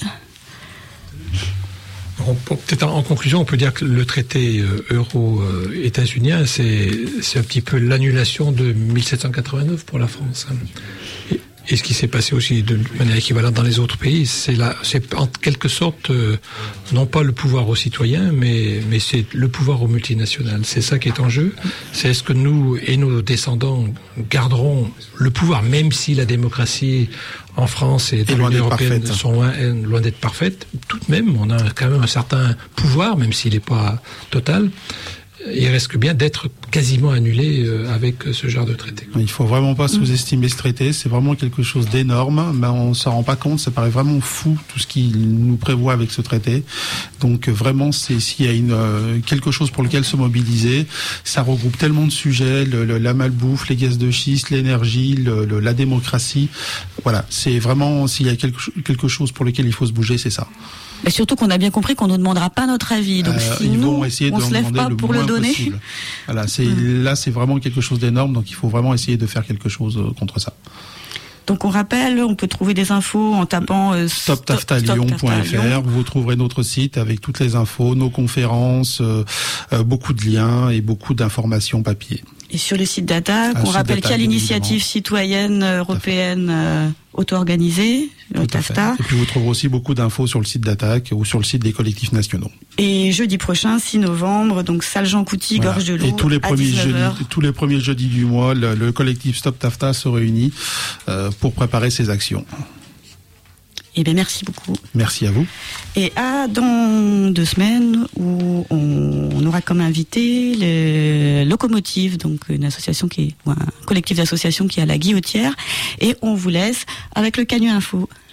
Peut-être en conclusion, on peut dire que le traité euro-états-unien, c'est, c'est un petit peu l'annulation de mille sept cent quatre-vingt-neuf pour la France. Et, et ce qui s'est passé aussi de manière équivalente dans les autres pays, c'est, la, c'est en quelque sorte, euh, non pas le pouvoir aux citoyens, mais, mais c'est le pouvoir aux multinationales. C'est ça qui est en jeu. C'est est-ce que nous et nos descendants garderons le pouvoir, même si la démocratie en France et dans l'Union européenne sont loin, loin d'être parfaites. Tout de même, on a quand même un certain pouvoir, même s'il n'est pas total. Il risque bien d'être quasiment annulé avec ce genre de traité. Il faut vraiment pas sous-estimer ce traité. C'est vraiment quelque chose d'énorme, mais on s'en rend pas compte. Ça paraît vraiment fou tout ce qu'il nous prévoit avec ce traité. Donc vraiment, c'est s'il y a une euh, quelque chose pour lequel se mobiliser. Ça regroupe tellement de sujets, le, le, la malbouffe, les gaz de schiste, l'énergie, le, le, la démocratie. Voilà, c'est vraiment s'il y a quelque, quelque chose pour lequel il faut se bouger, c'est ça. Et surtout qu'on a bien compris qu'on ne demandera pas notre avis. Donc euh, si ils nous, vont essayer on de se lève pas le pour le donner. Possible. Voilà, c'est mmh. là c'est vraiment quelque chose d'énorme, donc il faut vraiment essayer de faire quelque chose contre ça. Donc on rappelle, on peut trouver des infos en tapant euh, stop tafta lyon point f r. Vous trouverez notre site avec toutes les infos, nos conférences, euh, euh, beaucoup de liens et beaucoup d'informations papier. Et sur le site d'A T A C, on rappelle qu'il y a l'initiative citoyenne européenne euh, auto-organisée, le TAFTA. Et puis vous trouverez aussi beaucoup d'infos sur le site d'A T A C ou sur le site des collectifs nationaux. Et jeudi prochain, six novembre, donc salle Jean Couty, voilà. Gorge de Loup, et tous les à premiers dix-neuf heures. jeudis, tous les premiers jeudis du mois, le, le collectif Stop TAFTA se réunit euh, pour préparer ses actions. Eh bien, merci beaucoup. Merci à vous. Et à dans deux semaines où on, on aura comme invité le Locomotive, donc une association qui est, ou un collectif d'associations qui est à la Guillotière, et on vous laisse avec le Canu Info.